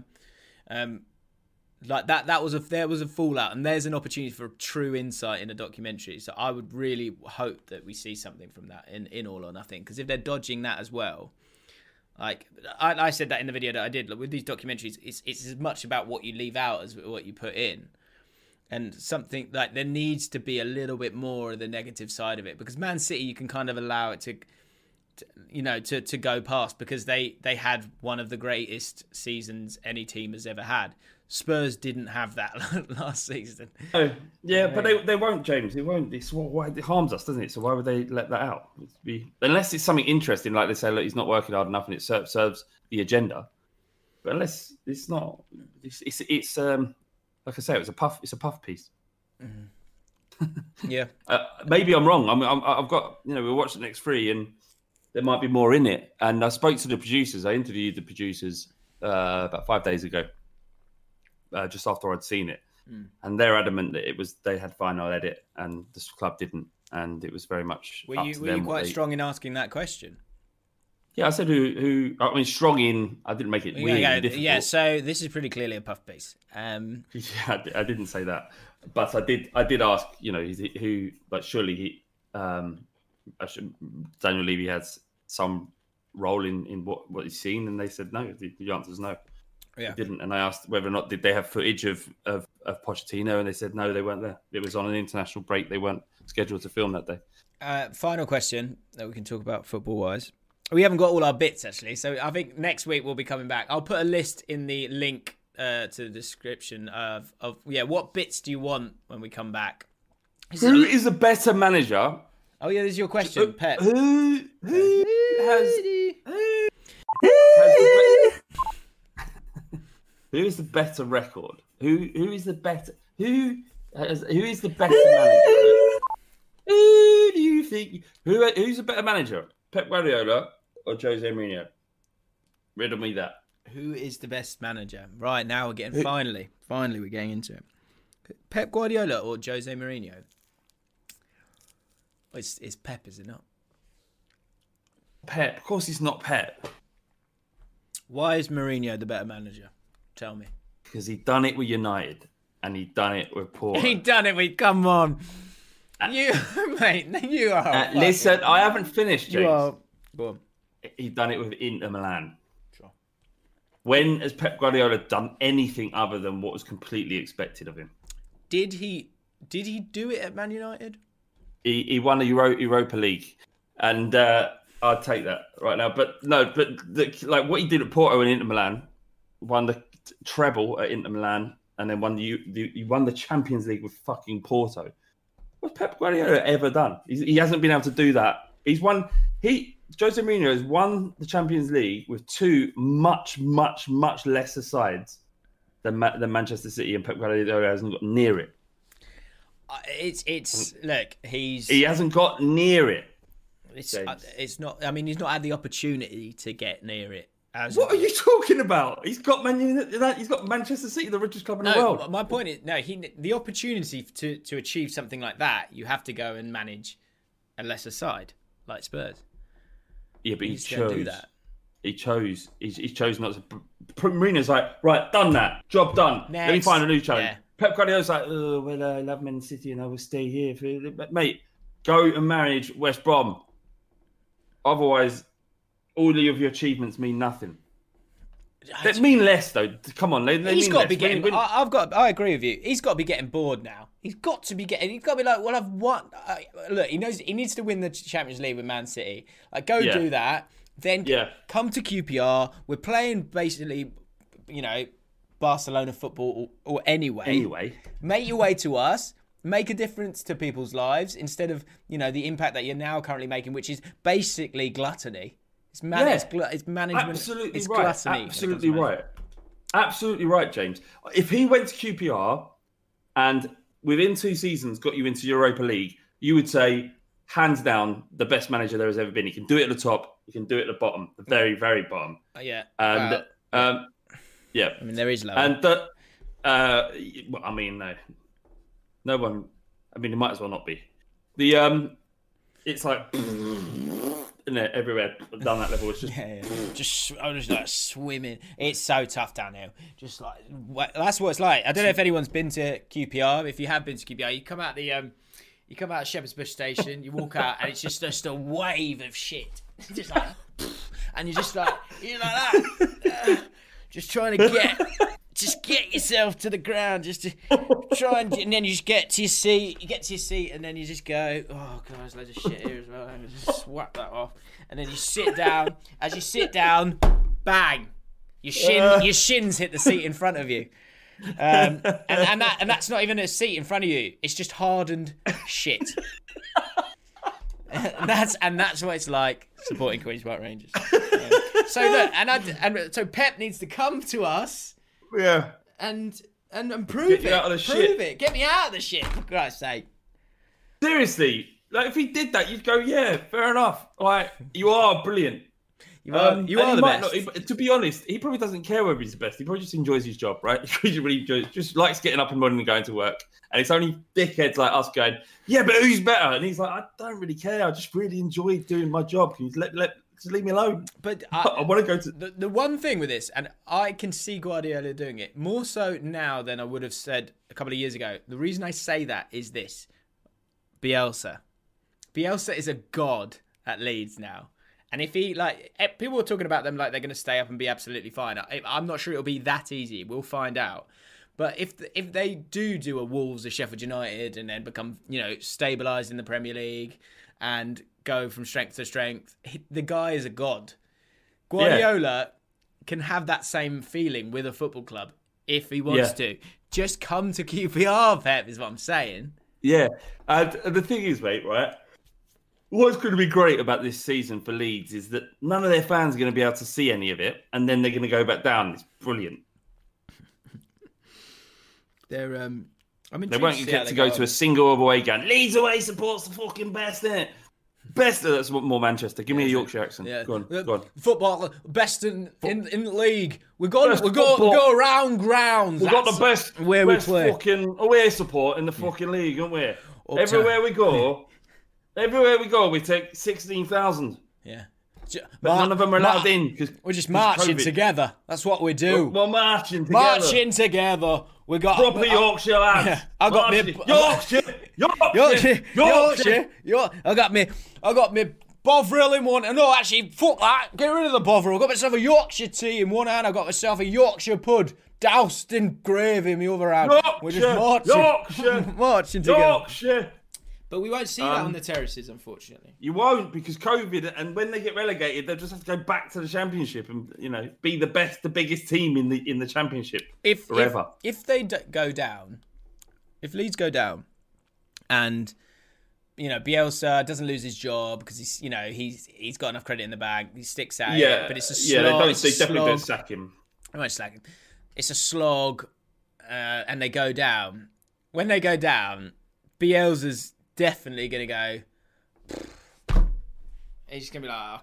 There was a fallout, and there's an opportunity for true insight in a documentary. So I would really hope that we see something from that in All or Nothing, because if they're dodging that as well, I said that in the video that I did with these documentaries, it's as much about what you leave out as what you put in. And something there needs to be a little bit more of the negative side of it, because Man City, you can kind of allow it to go past because they had one of the greatest seasons any team has ever had. Spurs didn't have that last season. Oh, yeah, but they won't, James. It won't. It harms us, doesn't it? So why would they let that out? Unless it's something interesting, like they say, look, he's not working hard enough, and it serves the agenda. But unless it's not, it's like I say, it's a puff piece. Mm-hmm. Yeah. Maybe I'm wrong. I've got, we'll watch the next three, and there might be more in it. And I spoke to the producers. I interviewed the producers about 5 days ago, just after I'd seen it. And they're adamant that they had final edit and the club didn't. And it was very much Were you quite strong in asking that question? Yeah, I said who. I mean, strong in. I didn't make it weird and difficult. Yeah, so this is pretty clearly a puff piece. Yeah, I didn't say that, but I did ask. You know, who? But surely he, Daniel Levy has some role in what he's seen, and they said no. The answer is no. Yeah, he didn't. And I asked whether or not did they have footage of Pochettino, and they said no, they weren't there. It was on an international break. They weren't scheduled to film that day. Final question that we can talk about football-wise. We haven't got all our bits, actually, so I think next week we'll be coming back. I'll put a list in the link to the description of what bits do you want when we come back? Who is a better manager? Oh, yeah, this is your question, Pep. Who is the better record? Who is the better manager? Who do you think? Who's a better manager? Pep Guardiola or Jose Mourinho? Riddle me that. Who is the best manager? Right, now we're getting finally we're getting into it. Pep Guardiola or Jose Mourinho? It's Pep, is it not? Pep. Of course, it's not Pep. Why is Mourinho the better manager? Tell me. Because he done it with United and he done it with Porto. He done it with. Come on. You, mate, you are. Listen, I haven't finished, James. You are. Go on. He done it with Inter Milan. Sure. When has Pep Guardiola done anything other than what was completely expected of him? Did he do it at Man United? He won the Europa League, and I'd take that right now. But no, like what he did at Porto and Inter Milan, won the treble at Inter Milan, and then won the Champions League with fucking Porto. What's Pep Guardiola ever done? He hasn't been able to do that. Jose Mourinho has won the Champions League with two much lesser sides than Manchester City, and Pep Guardiola hasn't got near it. He hasn't got near it. It's not. I mean, he's not had the opportunity to get near it. What are you talking about? He's got Manchester City, the richest club in the world. My point is, the opportunity to achieve something like that, you have to go and manage a lesser side like Spurs. Yeah, but he chose. Do that. He chose. He chose not to. Mourinho's like, right, done that, job done. Next. Let me find a new challenge. Yeah. Pep Guardiola's like, oh, well, I love Man City and I will stay here. Mate, go and manage West Brom. Otherwise, all of your achievements mean nothing. They mean less, though. Come on, he's got to be getting. I agree with you. He's got to be getting bored now. He's got to be getting. He's got to be like, well, I've won. Look, he knows he needs to win the Champions League with Man City. Like, do that. Then come to QPR. We're playing basically, Barcelona football or anyway. Make your way to us. Make a difference to people's lives instead of the impact that you're now currently making, which is basically gluttony. It's management. Absolutely it's right. Gluttony. Absolutely right. Absolutely right, James. If he went to QPR and within 2 seasons got you into Europa League, you would say, hands down, the best manager there has ever been. He can do it at the top. He can do it at the bottom, the very, very bottom. Yeah. And yeah. I mean, there is lower. And no one. I mean, it might as well not be. It's like. Everywhere down that level, it's just I was like swimming. It's so tough down here. Just like that's what it's like. I don't know if anyone's been to QPR. If you have been to QPR, you come out of Shepherd's Bush Station, you walk out, and it's just a wave of shit. Just like, and you're like that, just trying to get yourself to the ground, just to try and then you just get to your seat. You get to your seat, and then you just go, "Oh God, there's loads of shit here as well." And you just swap that off, and then you sit down. As you sit down, bang, your shins hit the seat in front of you, and that's not even a seat in front of you. It's just hardened shit. and that's what it's like supporting Queen's Park Rangers. So look, so Pep needs to come to us. Yeah. And prove it. Get you out of the shit. Prove it. Get me out of the shit, for Christ's sake. Seriously, Like if he did that, you'd go, yeah, fair enough. Like you are brilliant. You are the best. To be honest, he probably doesn't care whether he's the best. He probably just enjoys his job, right? He really just likes getting up in the morning and going to work. And it's only dickheads like us going, yeah, but who's better? And he's like, I don't really care. I just really enjoy doing my job. Can you just leave me alone? But I want to go to... The one thing with this, and I can see Guardiola doing it, more so now than I would have said a couple of years ago. The reason I say that is this. Bielsa. Bielsa is a god at Leeds now. And if he, people are talking about them like they're going to stay up and be absolutely fine. I'm not sure it'll be that easy. We'll find out. But if they do a Wolves or Sheffield United and then become, stabilised in the Premier League and go from strength to strength, the guy is a god. Guardiola can have that same feeling with a football club if he wants to. Just come to QPR, Pep, is what I'm saying. Yeah. And the thing is, mate, right? What's going to be great about this season for Leeds is that none of their fans are going to be able to see any of it, and then they're going to go back down. It's brilliant. They won't get to go to a single away game. Leeds away supports the fucking best, innit? Best. That's more Manchester. Give me a Yorkshire accent. Yeah. Go on. Football best in the league. We go around grounds. We've got the best where we play. Fucking away support in the fucking league, haven't we? Everywhere we go, we take 16,000. Yeah. But none of them are allowed in. We're just marching together. That's what we do. We're marching together. We got proper Yorkshire lads. Yeah, I got me Yorkshire. I got me Bovril in one. No, actually, fuck that. Get rid of the Bovril. I got myself a Yorkshire tea in one hand. I got myself a Yorkshire pud doused in gravy in the other hand. We're just marching together. Yorkshire. But we won't see that on the terraces, unfortunately. You won't, because COVID, and when they get relegated, they'll just have to go back to the Championship and be the biggest team in the Championship forever. If they go down, if Leeds go down, and Bielsa doesn't lose his job because he's got enough credit in the bag, he sticks at it. But it's a slog. They definitely don't sack him. I won't sack him. It's a slog, and they go down. When they go down, Bielsa's definitely going to go. He's just going to be like,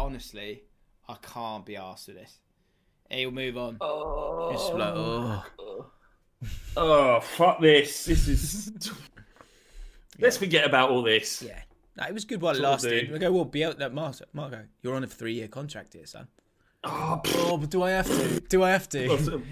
I can't be arsed with this. He'll move on. Just like, oh, fuck this. This is... Let's forget about all this. Yeah. No, it was good while it lasted. We go, well, Marco, you're on a 3-year contract here, son. But do I have to?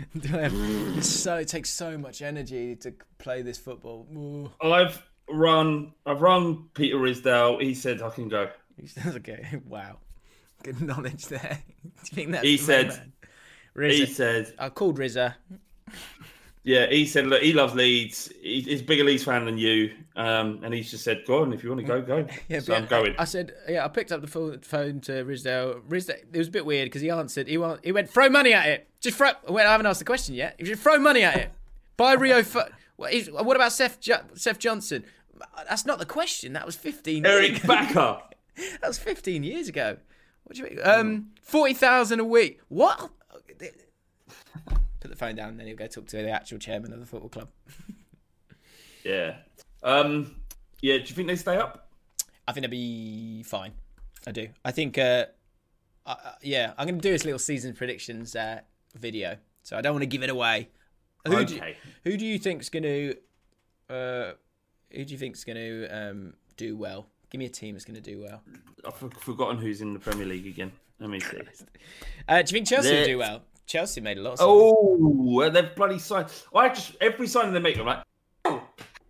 It takes so much energy to play this football. Ooh. I've run Peter Ridsdale. He said I can go. Okay, wow, good knowledge there. Do you think that's he said? He said I called Rizza. Yeah, he said, look, he loves Leeds. He's a bigger Leeds fan than you, and he's just said, go on, if you want to go. Yeah, so I'm going. I said, I picked up the phone to Ridsdale. It was a bit weird because he answered. He went, throw money at it. Just throw. I haven't asked the question yet. He just throw money at it. Buy Rio. What about Seth Johnson? That's not the question. That was 15 years Eric ago. Backer. That was 15 years ago. What do you mean? 40,000 a week. What? Put the phone down, then he'll go talk to the actual chairman of the football club. Yeah. Do you think they stay up? I think they'll be fine. I do. I think, I'm going to do this little season predictions video. So I don't want to give it away. Who do you think's going to do well? Give me a team that's going to do well. I've forgotten who's in the Premier League again. Let me see. Do you think Chelsea will do well? Chelsea made a lot of sense. Oh, they've bloody signed. Every signing they make, I'm like, where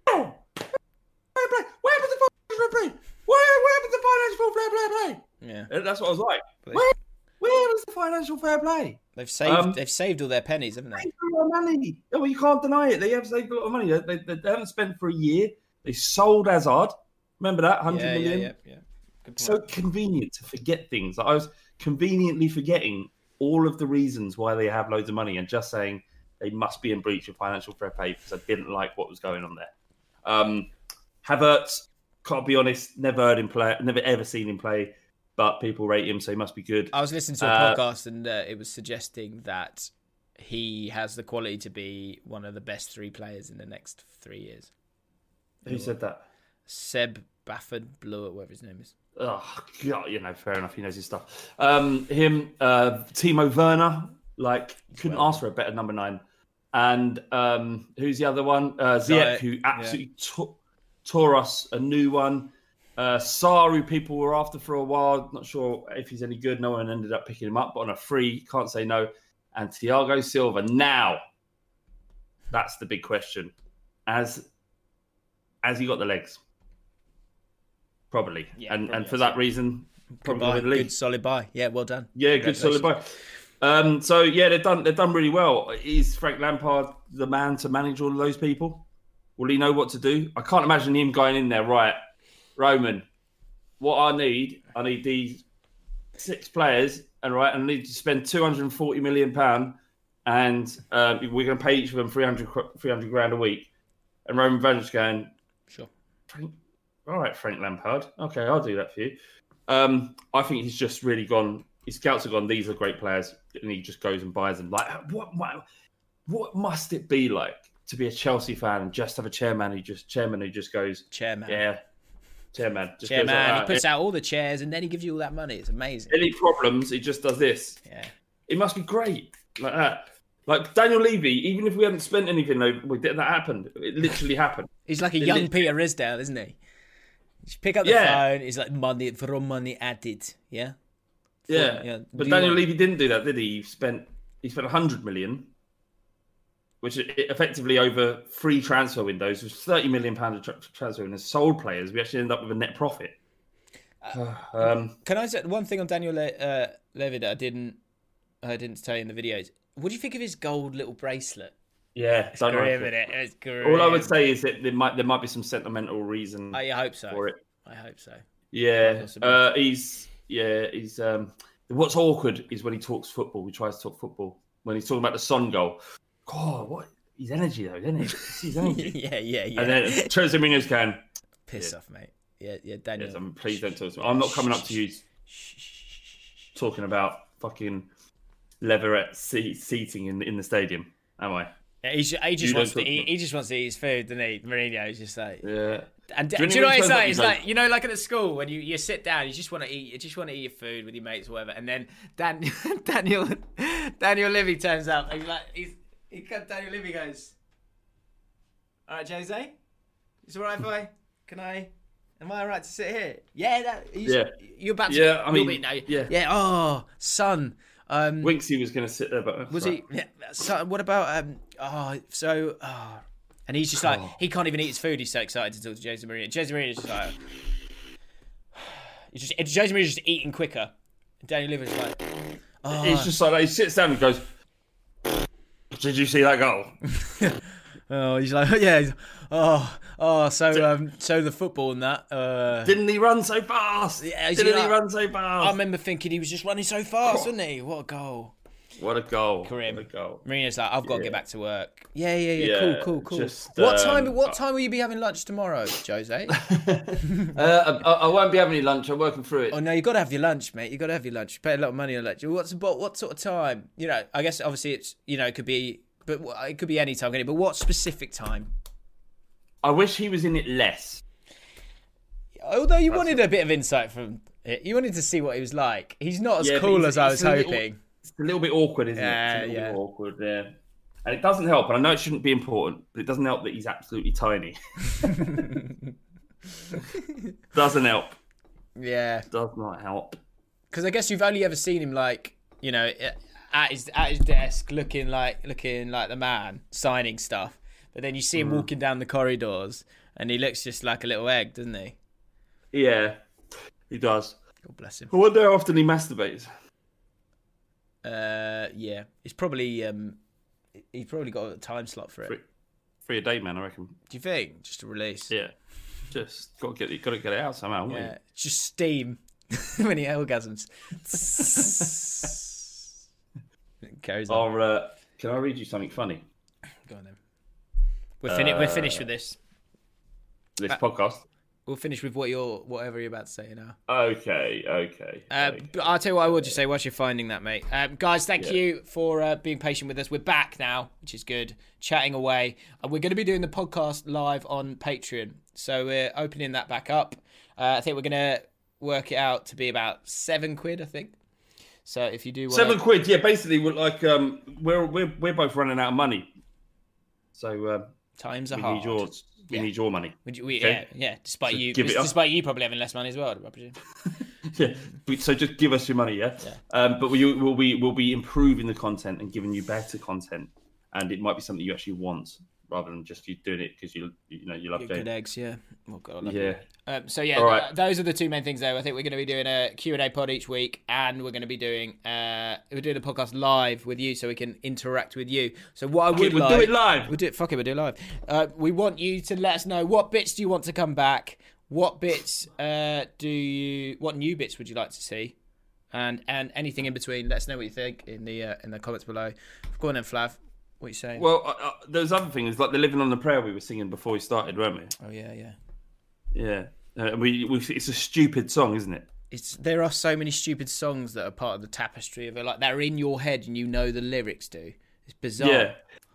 happened to financial fair play? Where happened to financial fair play? Yeah, that's what I was like. Where was the financial fair play? They've saved all their pennies, haven't they? Saved a lot of money. Oh, well, you can't deny it. They have saved a lot of money. They haven't spent for a year. They sold Hazard. Remember that? 100 million. Yeah. So convenient to forget things. I was conveniently forgetting all of the reasons why they have loads of money and just saying they must be in breach of financial fair play because I didn't like what was going on there. Havertz, can't be honest, never heard him play, never ever seen him play, but people rate him, so he must be good. I was listening to a podcast and it was suggesting that he has the quality to be one of the best 3 players in the next 3 years. Who said that? Seb Bafford, Blewett, whatever his name is. Oh, God, fair enough. He knows his stuff. Timo Werner, couldn't ask for a better number 9. And who's the other one? Ziyech, who absolutely tore us a new one. Sarr, who people were after for a while. Not sure if he's any good. No one ended up picking him up, but on a free, can't say no. And Thiago Silva. Now, that's the big question. Has he got the legs? Probably. Yeah, and for that reason, probably with the league. Good solid buy. Yeah, well done. Yeah, good solid buy. They've done really well. Is Frank Lampard the man to manage all of those people? Will he know what to do? I can't imagine him going in there, right, Roman, what I need these 6 players, and I need to spend £240 million, and we're going to pay each of them 300 grand a week. And Roman Abramovich going, sure. All right, Frank Lampard. Okay, I'll do that for you. I think he's just really gone. His scouts have gone, these are great players, and he just goes and buys them. What must it be like to be a Chelsea fan and just have a chairman who just goes, chairman. Yeah, chairman. Just chairman. Goes like, he puts out all the chairs and then he gives you all that money. It's amazing. Any problems, he just does this. Yeah, it must be great like that. Like Daniel Levy, even if we hadn't spent anything, that happened. It literally happened. He's like a young Peter Ridsdale, isn't he? You pick up the phone. He's like throw money at it. Yeah. Yeah. But Daniel Levy didn't do that, did he? He spent 100 million, which effectively over 3 transfer windows was £30 million of transfer windows. Sold players. We actually ended up with a net profit. Can I say one thing on Daniel Levy that I didn't tell you in the videos? What do you think of his gold little bracelet? Yeah, it's grim, isn't it? It's grim. All I would say is that there might be some sentimental reason. I hope so. For it. I hope so. Yeah, he's. What's awkward is when he talks football. He tries to talk football when he's talking about the Son goal. God, what his energy though, isn't it? His energy. yeah. And then Jose Mourinho's going, piss off, mate. Yeah, Daniel. Yes, please don't talk to me. I'm not coming up to you talking about fucking leatherette seating in the stadium, am I? Yeah, he just wants to eat his food, doesn't he? Mourinho's just like, yeah. And do you know what it's like? It's like, like at the school when you sit down, you just want to eat your food with your mates or whatever, and then Daniel Levy turns up. And Daniel Levy goes, "All right, Jose, it's all right if am I all right to sit here?" Yeah, you're about to. Yeah, I mean, yeah. Oh, son. Winksy was going to sit there, but was he? Yeah. So what about and he's just like he can't even eat his food. He's so excited to talk to Jose Mourinho. Jose Mourinho's just like, Jose Mourinho's just eating quicker. And Daniel Levy's like, he's just like he sits down and goes, "Did you see that goal?" He's like, yeah. So the football and that. Didn't he run so fast? Yeah, didn't he run so fast? I remember thinking he was just running so fast, wasn't he? What a goal! What a goal! Karim. What a goal! Mourinho's like, I've got to get back to work. Yeah. Cool. Just, what time will you be having lunch tomorrow, Jose? I won't be having any lunch. I'm working through it. Oh no, you got to have your lunch, mate. You got to have your lunch. You pay a lot of money on lunch. What sort of time? I guess obviously it's it could be. But it could be any time, but what specific time? I wish he was in it less. Although you wanted a bit of insight from it. You wanted to see what he was like. He's not as cool as I was hoping. It's a little bit awkward, isn't it? It's a little bit awkward, yeah. And it doesn't help, and I know it shouldn't be important, but it doesn't help that he's absolutely tiny. Doesn't help. Yeah. Does not help. Because I guess you've only ever seen him at his desk looking like the man signing stuff, but then you see him walking down the corridors and he looks just like a little egg, doesn't he? Yeah, he does. God bless him. I wonder how often he masturbates. Yeah, he's probably got a time slot for it. 3 a day, man, I reckon. Do you think? Just a release? Yeah, just got to get it out somehow. Yeah, just steam when he orgasms. Carries on. Can I read you something funny? Go on then. We're finished with this. This podcast. we'll finish with whatever you're about to say now. Okay. But I'll tell you what I will just say whilst you're finding that, mate. Guys, thank you for being patient with us. We're back now, which is good. Chatting away. And we're going to be doing the podcast live on Patreon. So we're opening that back up. I think we're going to work it out to be about £7, I think. So if you do want £7, yeah. Basically, we're like we're both running out of money. So times are hard. We need your money. Okay? Yeah. Despite you probably having less money as well, I presume. Yeah. So just give us your money, yeah. But we'll be improving the content and giving you better content, and it might be something you actually want rather than just you doing it because you love good eggs, yeah. Oh God, yeah. Those are the two main things, though. I think we're going to be doing a Q&A pod each week, and we're going to be doing a podcast live with you, so we can interact with you. So what we'll do it live. We'll do it live. We want you to let us know what bits do you want to come back, what bits what new bits would you like to see, and anything in between. Let us know what you think in the comments below. Go on then, Flav. What are you saying? Well, there's other things like the "Living on the Prayer" we were singing before we started, weren't we? Oh yeah. Yeah. It's a stupid song, isn't it? There are so many stupid songs that are part of the tapestry of it, like they're in your head and you know the lyrics do. It's bizarre. Yeah.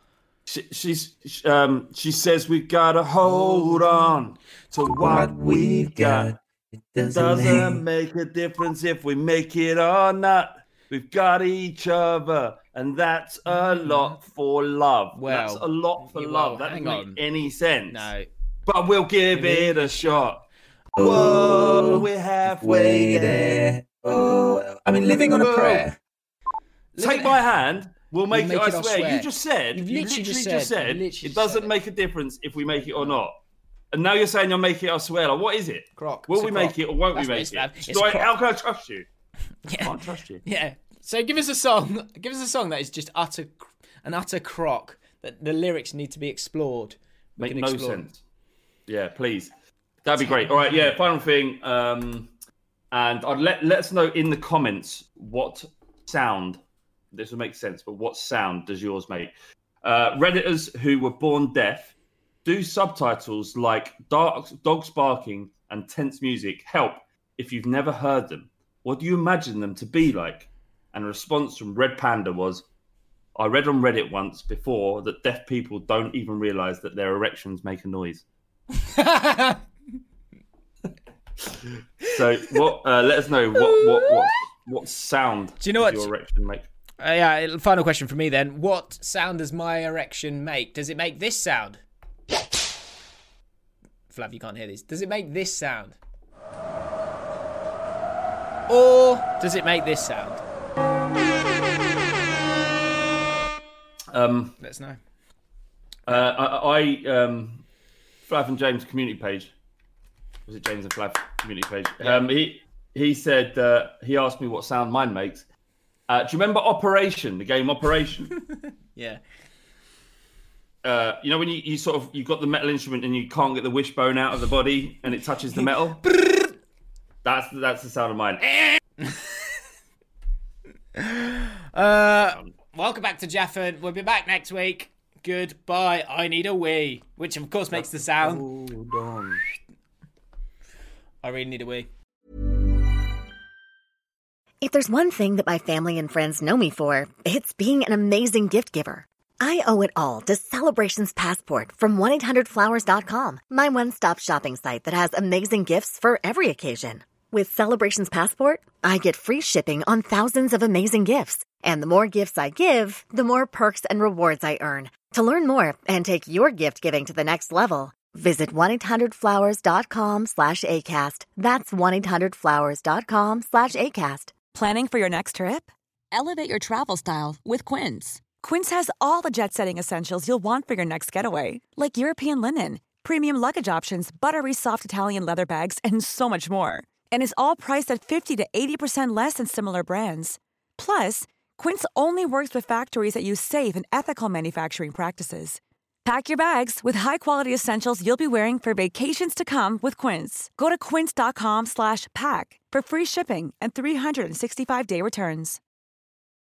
She says we gotta hold on to what we've got. It doesn't make a difference if we make it or not. We've got each other, and that's a lot for love. Well, that's a lot for love. That doesn't make any sense. No. But we'll give it a shot. Whoa, we're halfway there. Oh, living on a prayer. Take my hand. We'll make it, I swear. You just said, you literally just said it doesn't make a difference if we make it or not. And now you're saying you'll make it, I swear. Like, what is it? Croc. Will we make it or won't we make it? How can I trust you? Yeah. I can't trust you. Yeah. So give us a song. Give us a song that is just an utter crock. That the lyrics need to be explored. Make no sense. Yeah, please. That'd be great. All right. Yeah. Final thing. And I'd let us know in the comments what sound. This will make sense, but what sound does yours make? Redditors who were born deaf, do subtitles like dogs barking and tense music help if you've never heard them? What do you imagine them to be like? And a response from Red Panda was, I read on Reddit once before that deaf people don't even realise that their erections make a noise. So let us know what sound do you know does your erection make? Final question for me then. What sound does my erection make? Does it make this sound? Flav, you can't hear these. Does it make this sound? Or does it make this sound? Let us know. Flav and James community page. Was it James and Flav community page? Yeah. He said he asked me what sound mine makes. Do you remember Operation, the game Operation? Yeah. You know when you've got the metal instrument and you can't get the wishbone out of the body and it touches the metal? That's the sound of mine. Welcome back to Jaffin. We'll be back next week. Goodbye. I need a wee, which of course makes the sound. Hold on. I really need a wee. If there's one thing that my family and friends know me for, it's being an amazing gift giver. I owe it all to Celebrations Passport from 1-800-Flowers.com, my one-stop shopping site that has amazing gifts for every occasion. With Celebrations Passport, I get free shipping on thousands of amazing gifts. And the more gifts I give, the more perks and rewards I earn. To learn more and take your gift giving to the next level, visit 1-800-Flowers.com/ACAST. That's 1-800-Flowers.com/ACAST. Planning for your next trip? Elevate your travel style with Quince. Quince has all the jet-setting essentials you'll want for your next getaway, like European linen, premium luggage options, buttery soft Italian leather bags, and so much more. And is all priced at 50 to 80% less than similar brands. Plus, Quince only works with factories that use safe and ethical manufacturing practices. Pack your bags with high-quality essentials you'll be wearing for vacations to come with Quince. Go to quince.com/pack for free shipping and 365-day returns.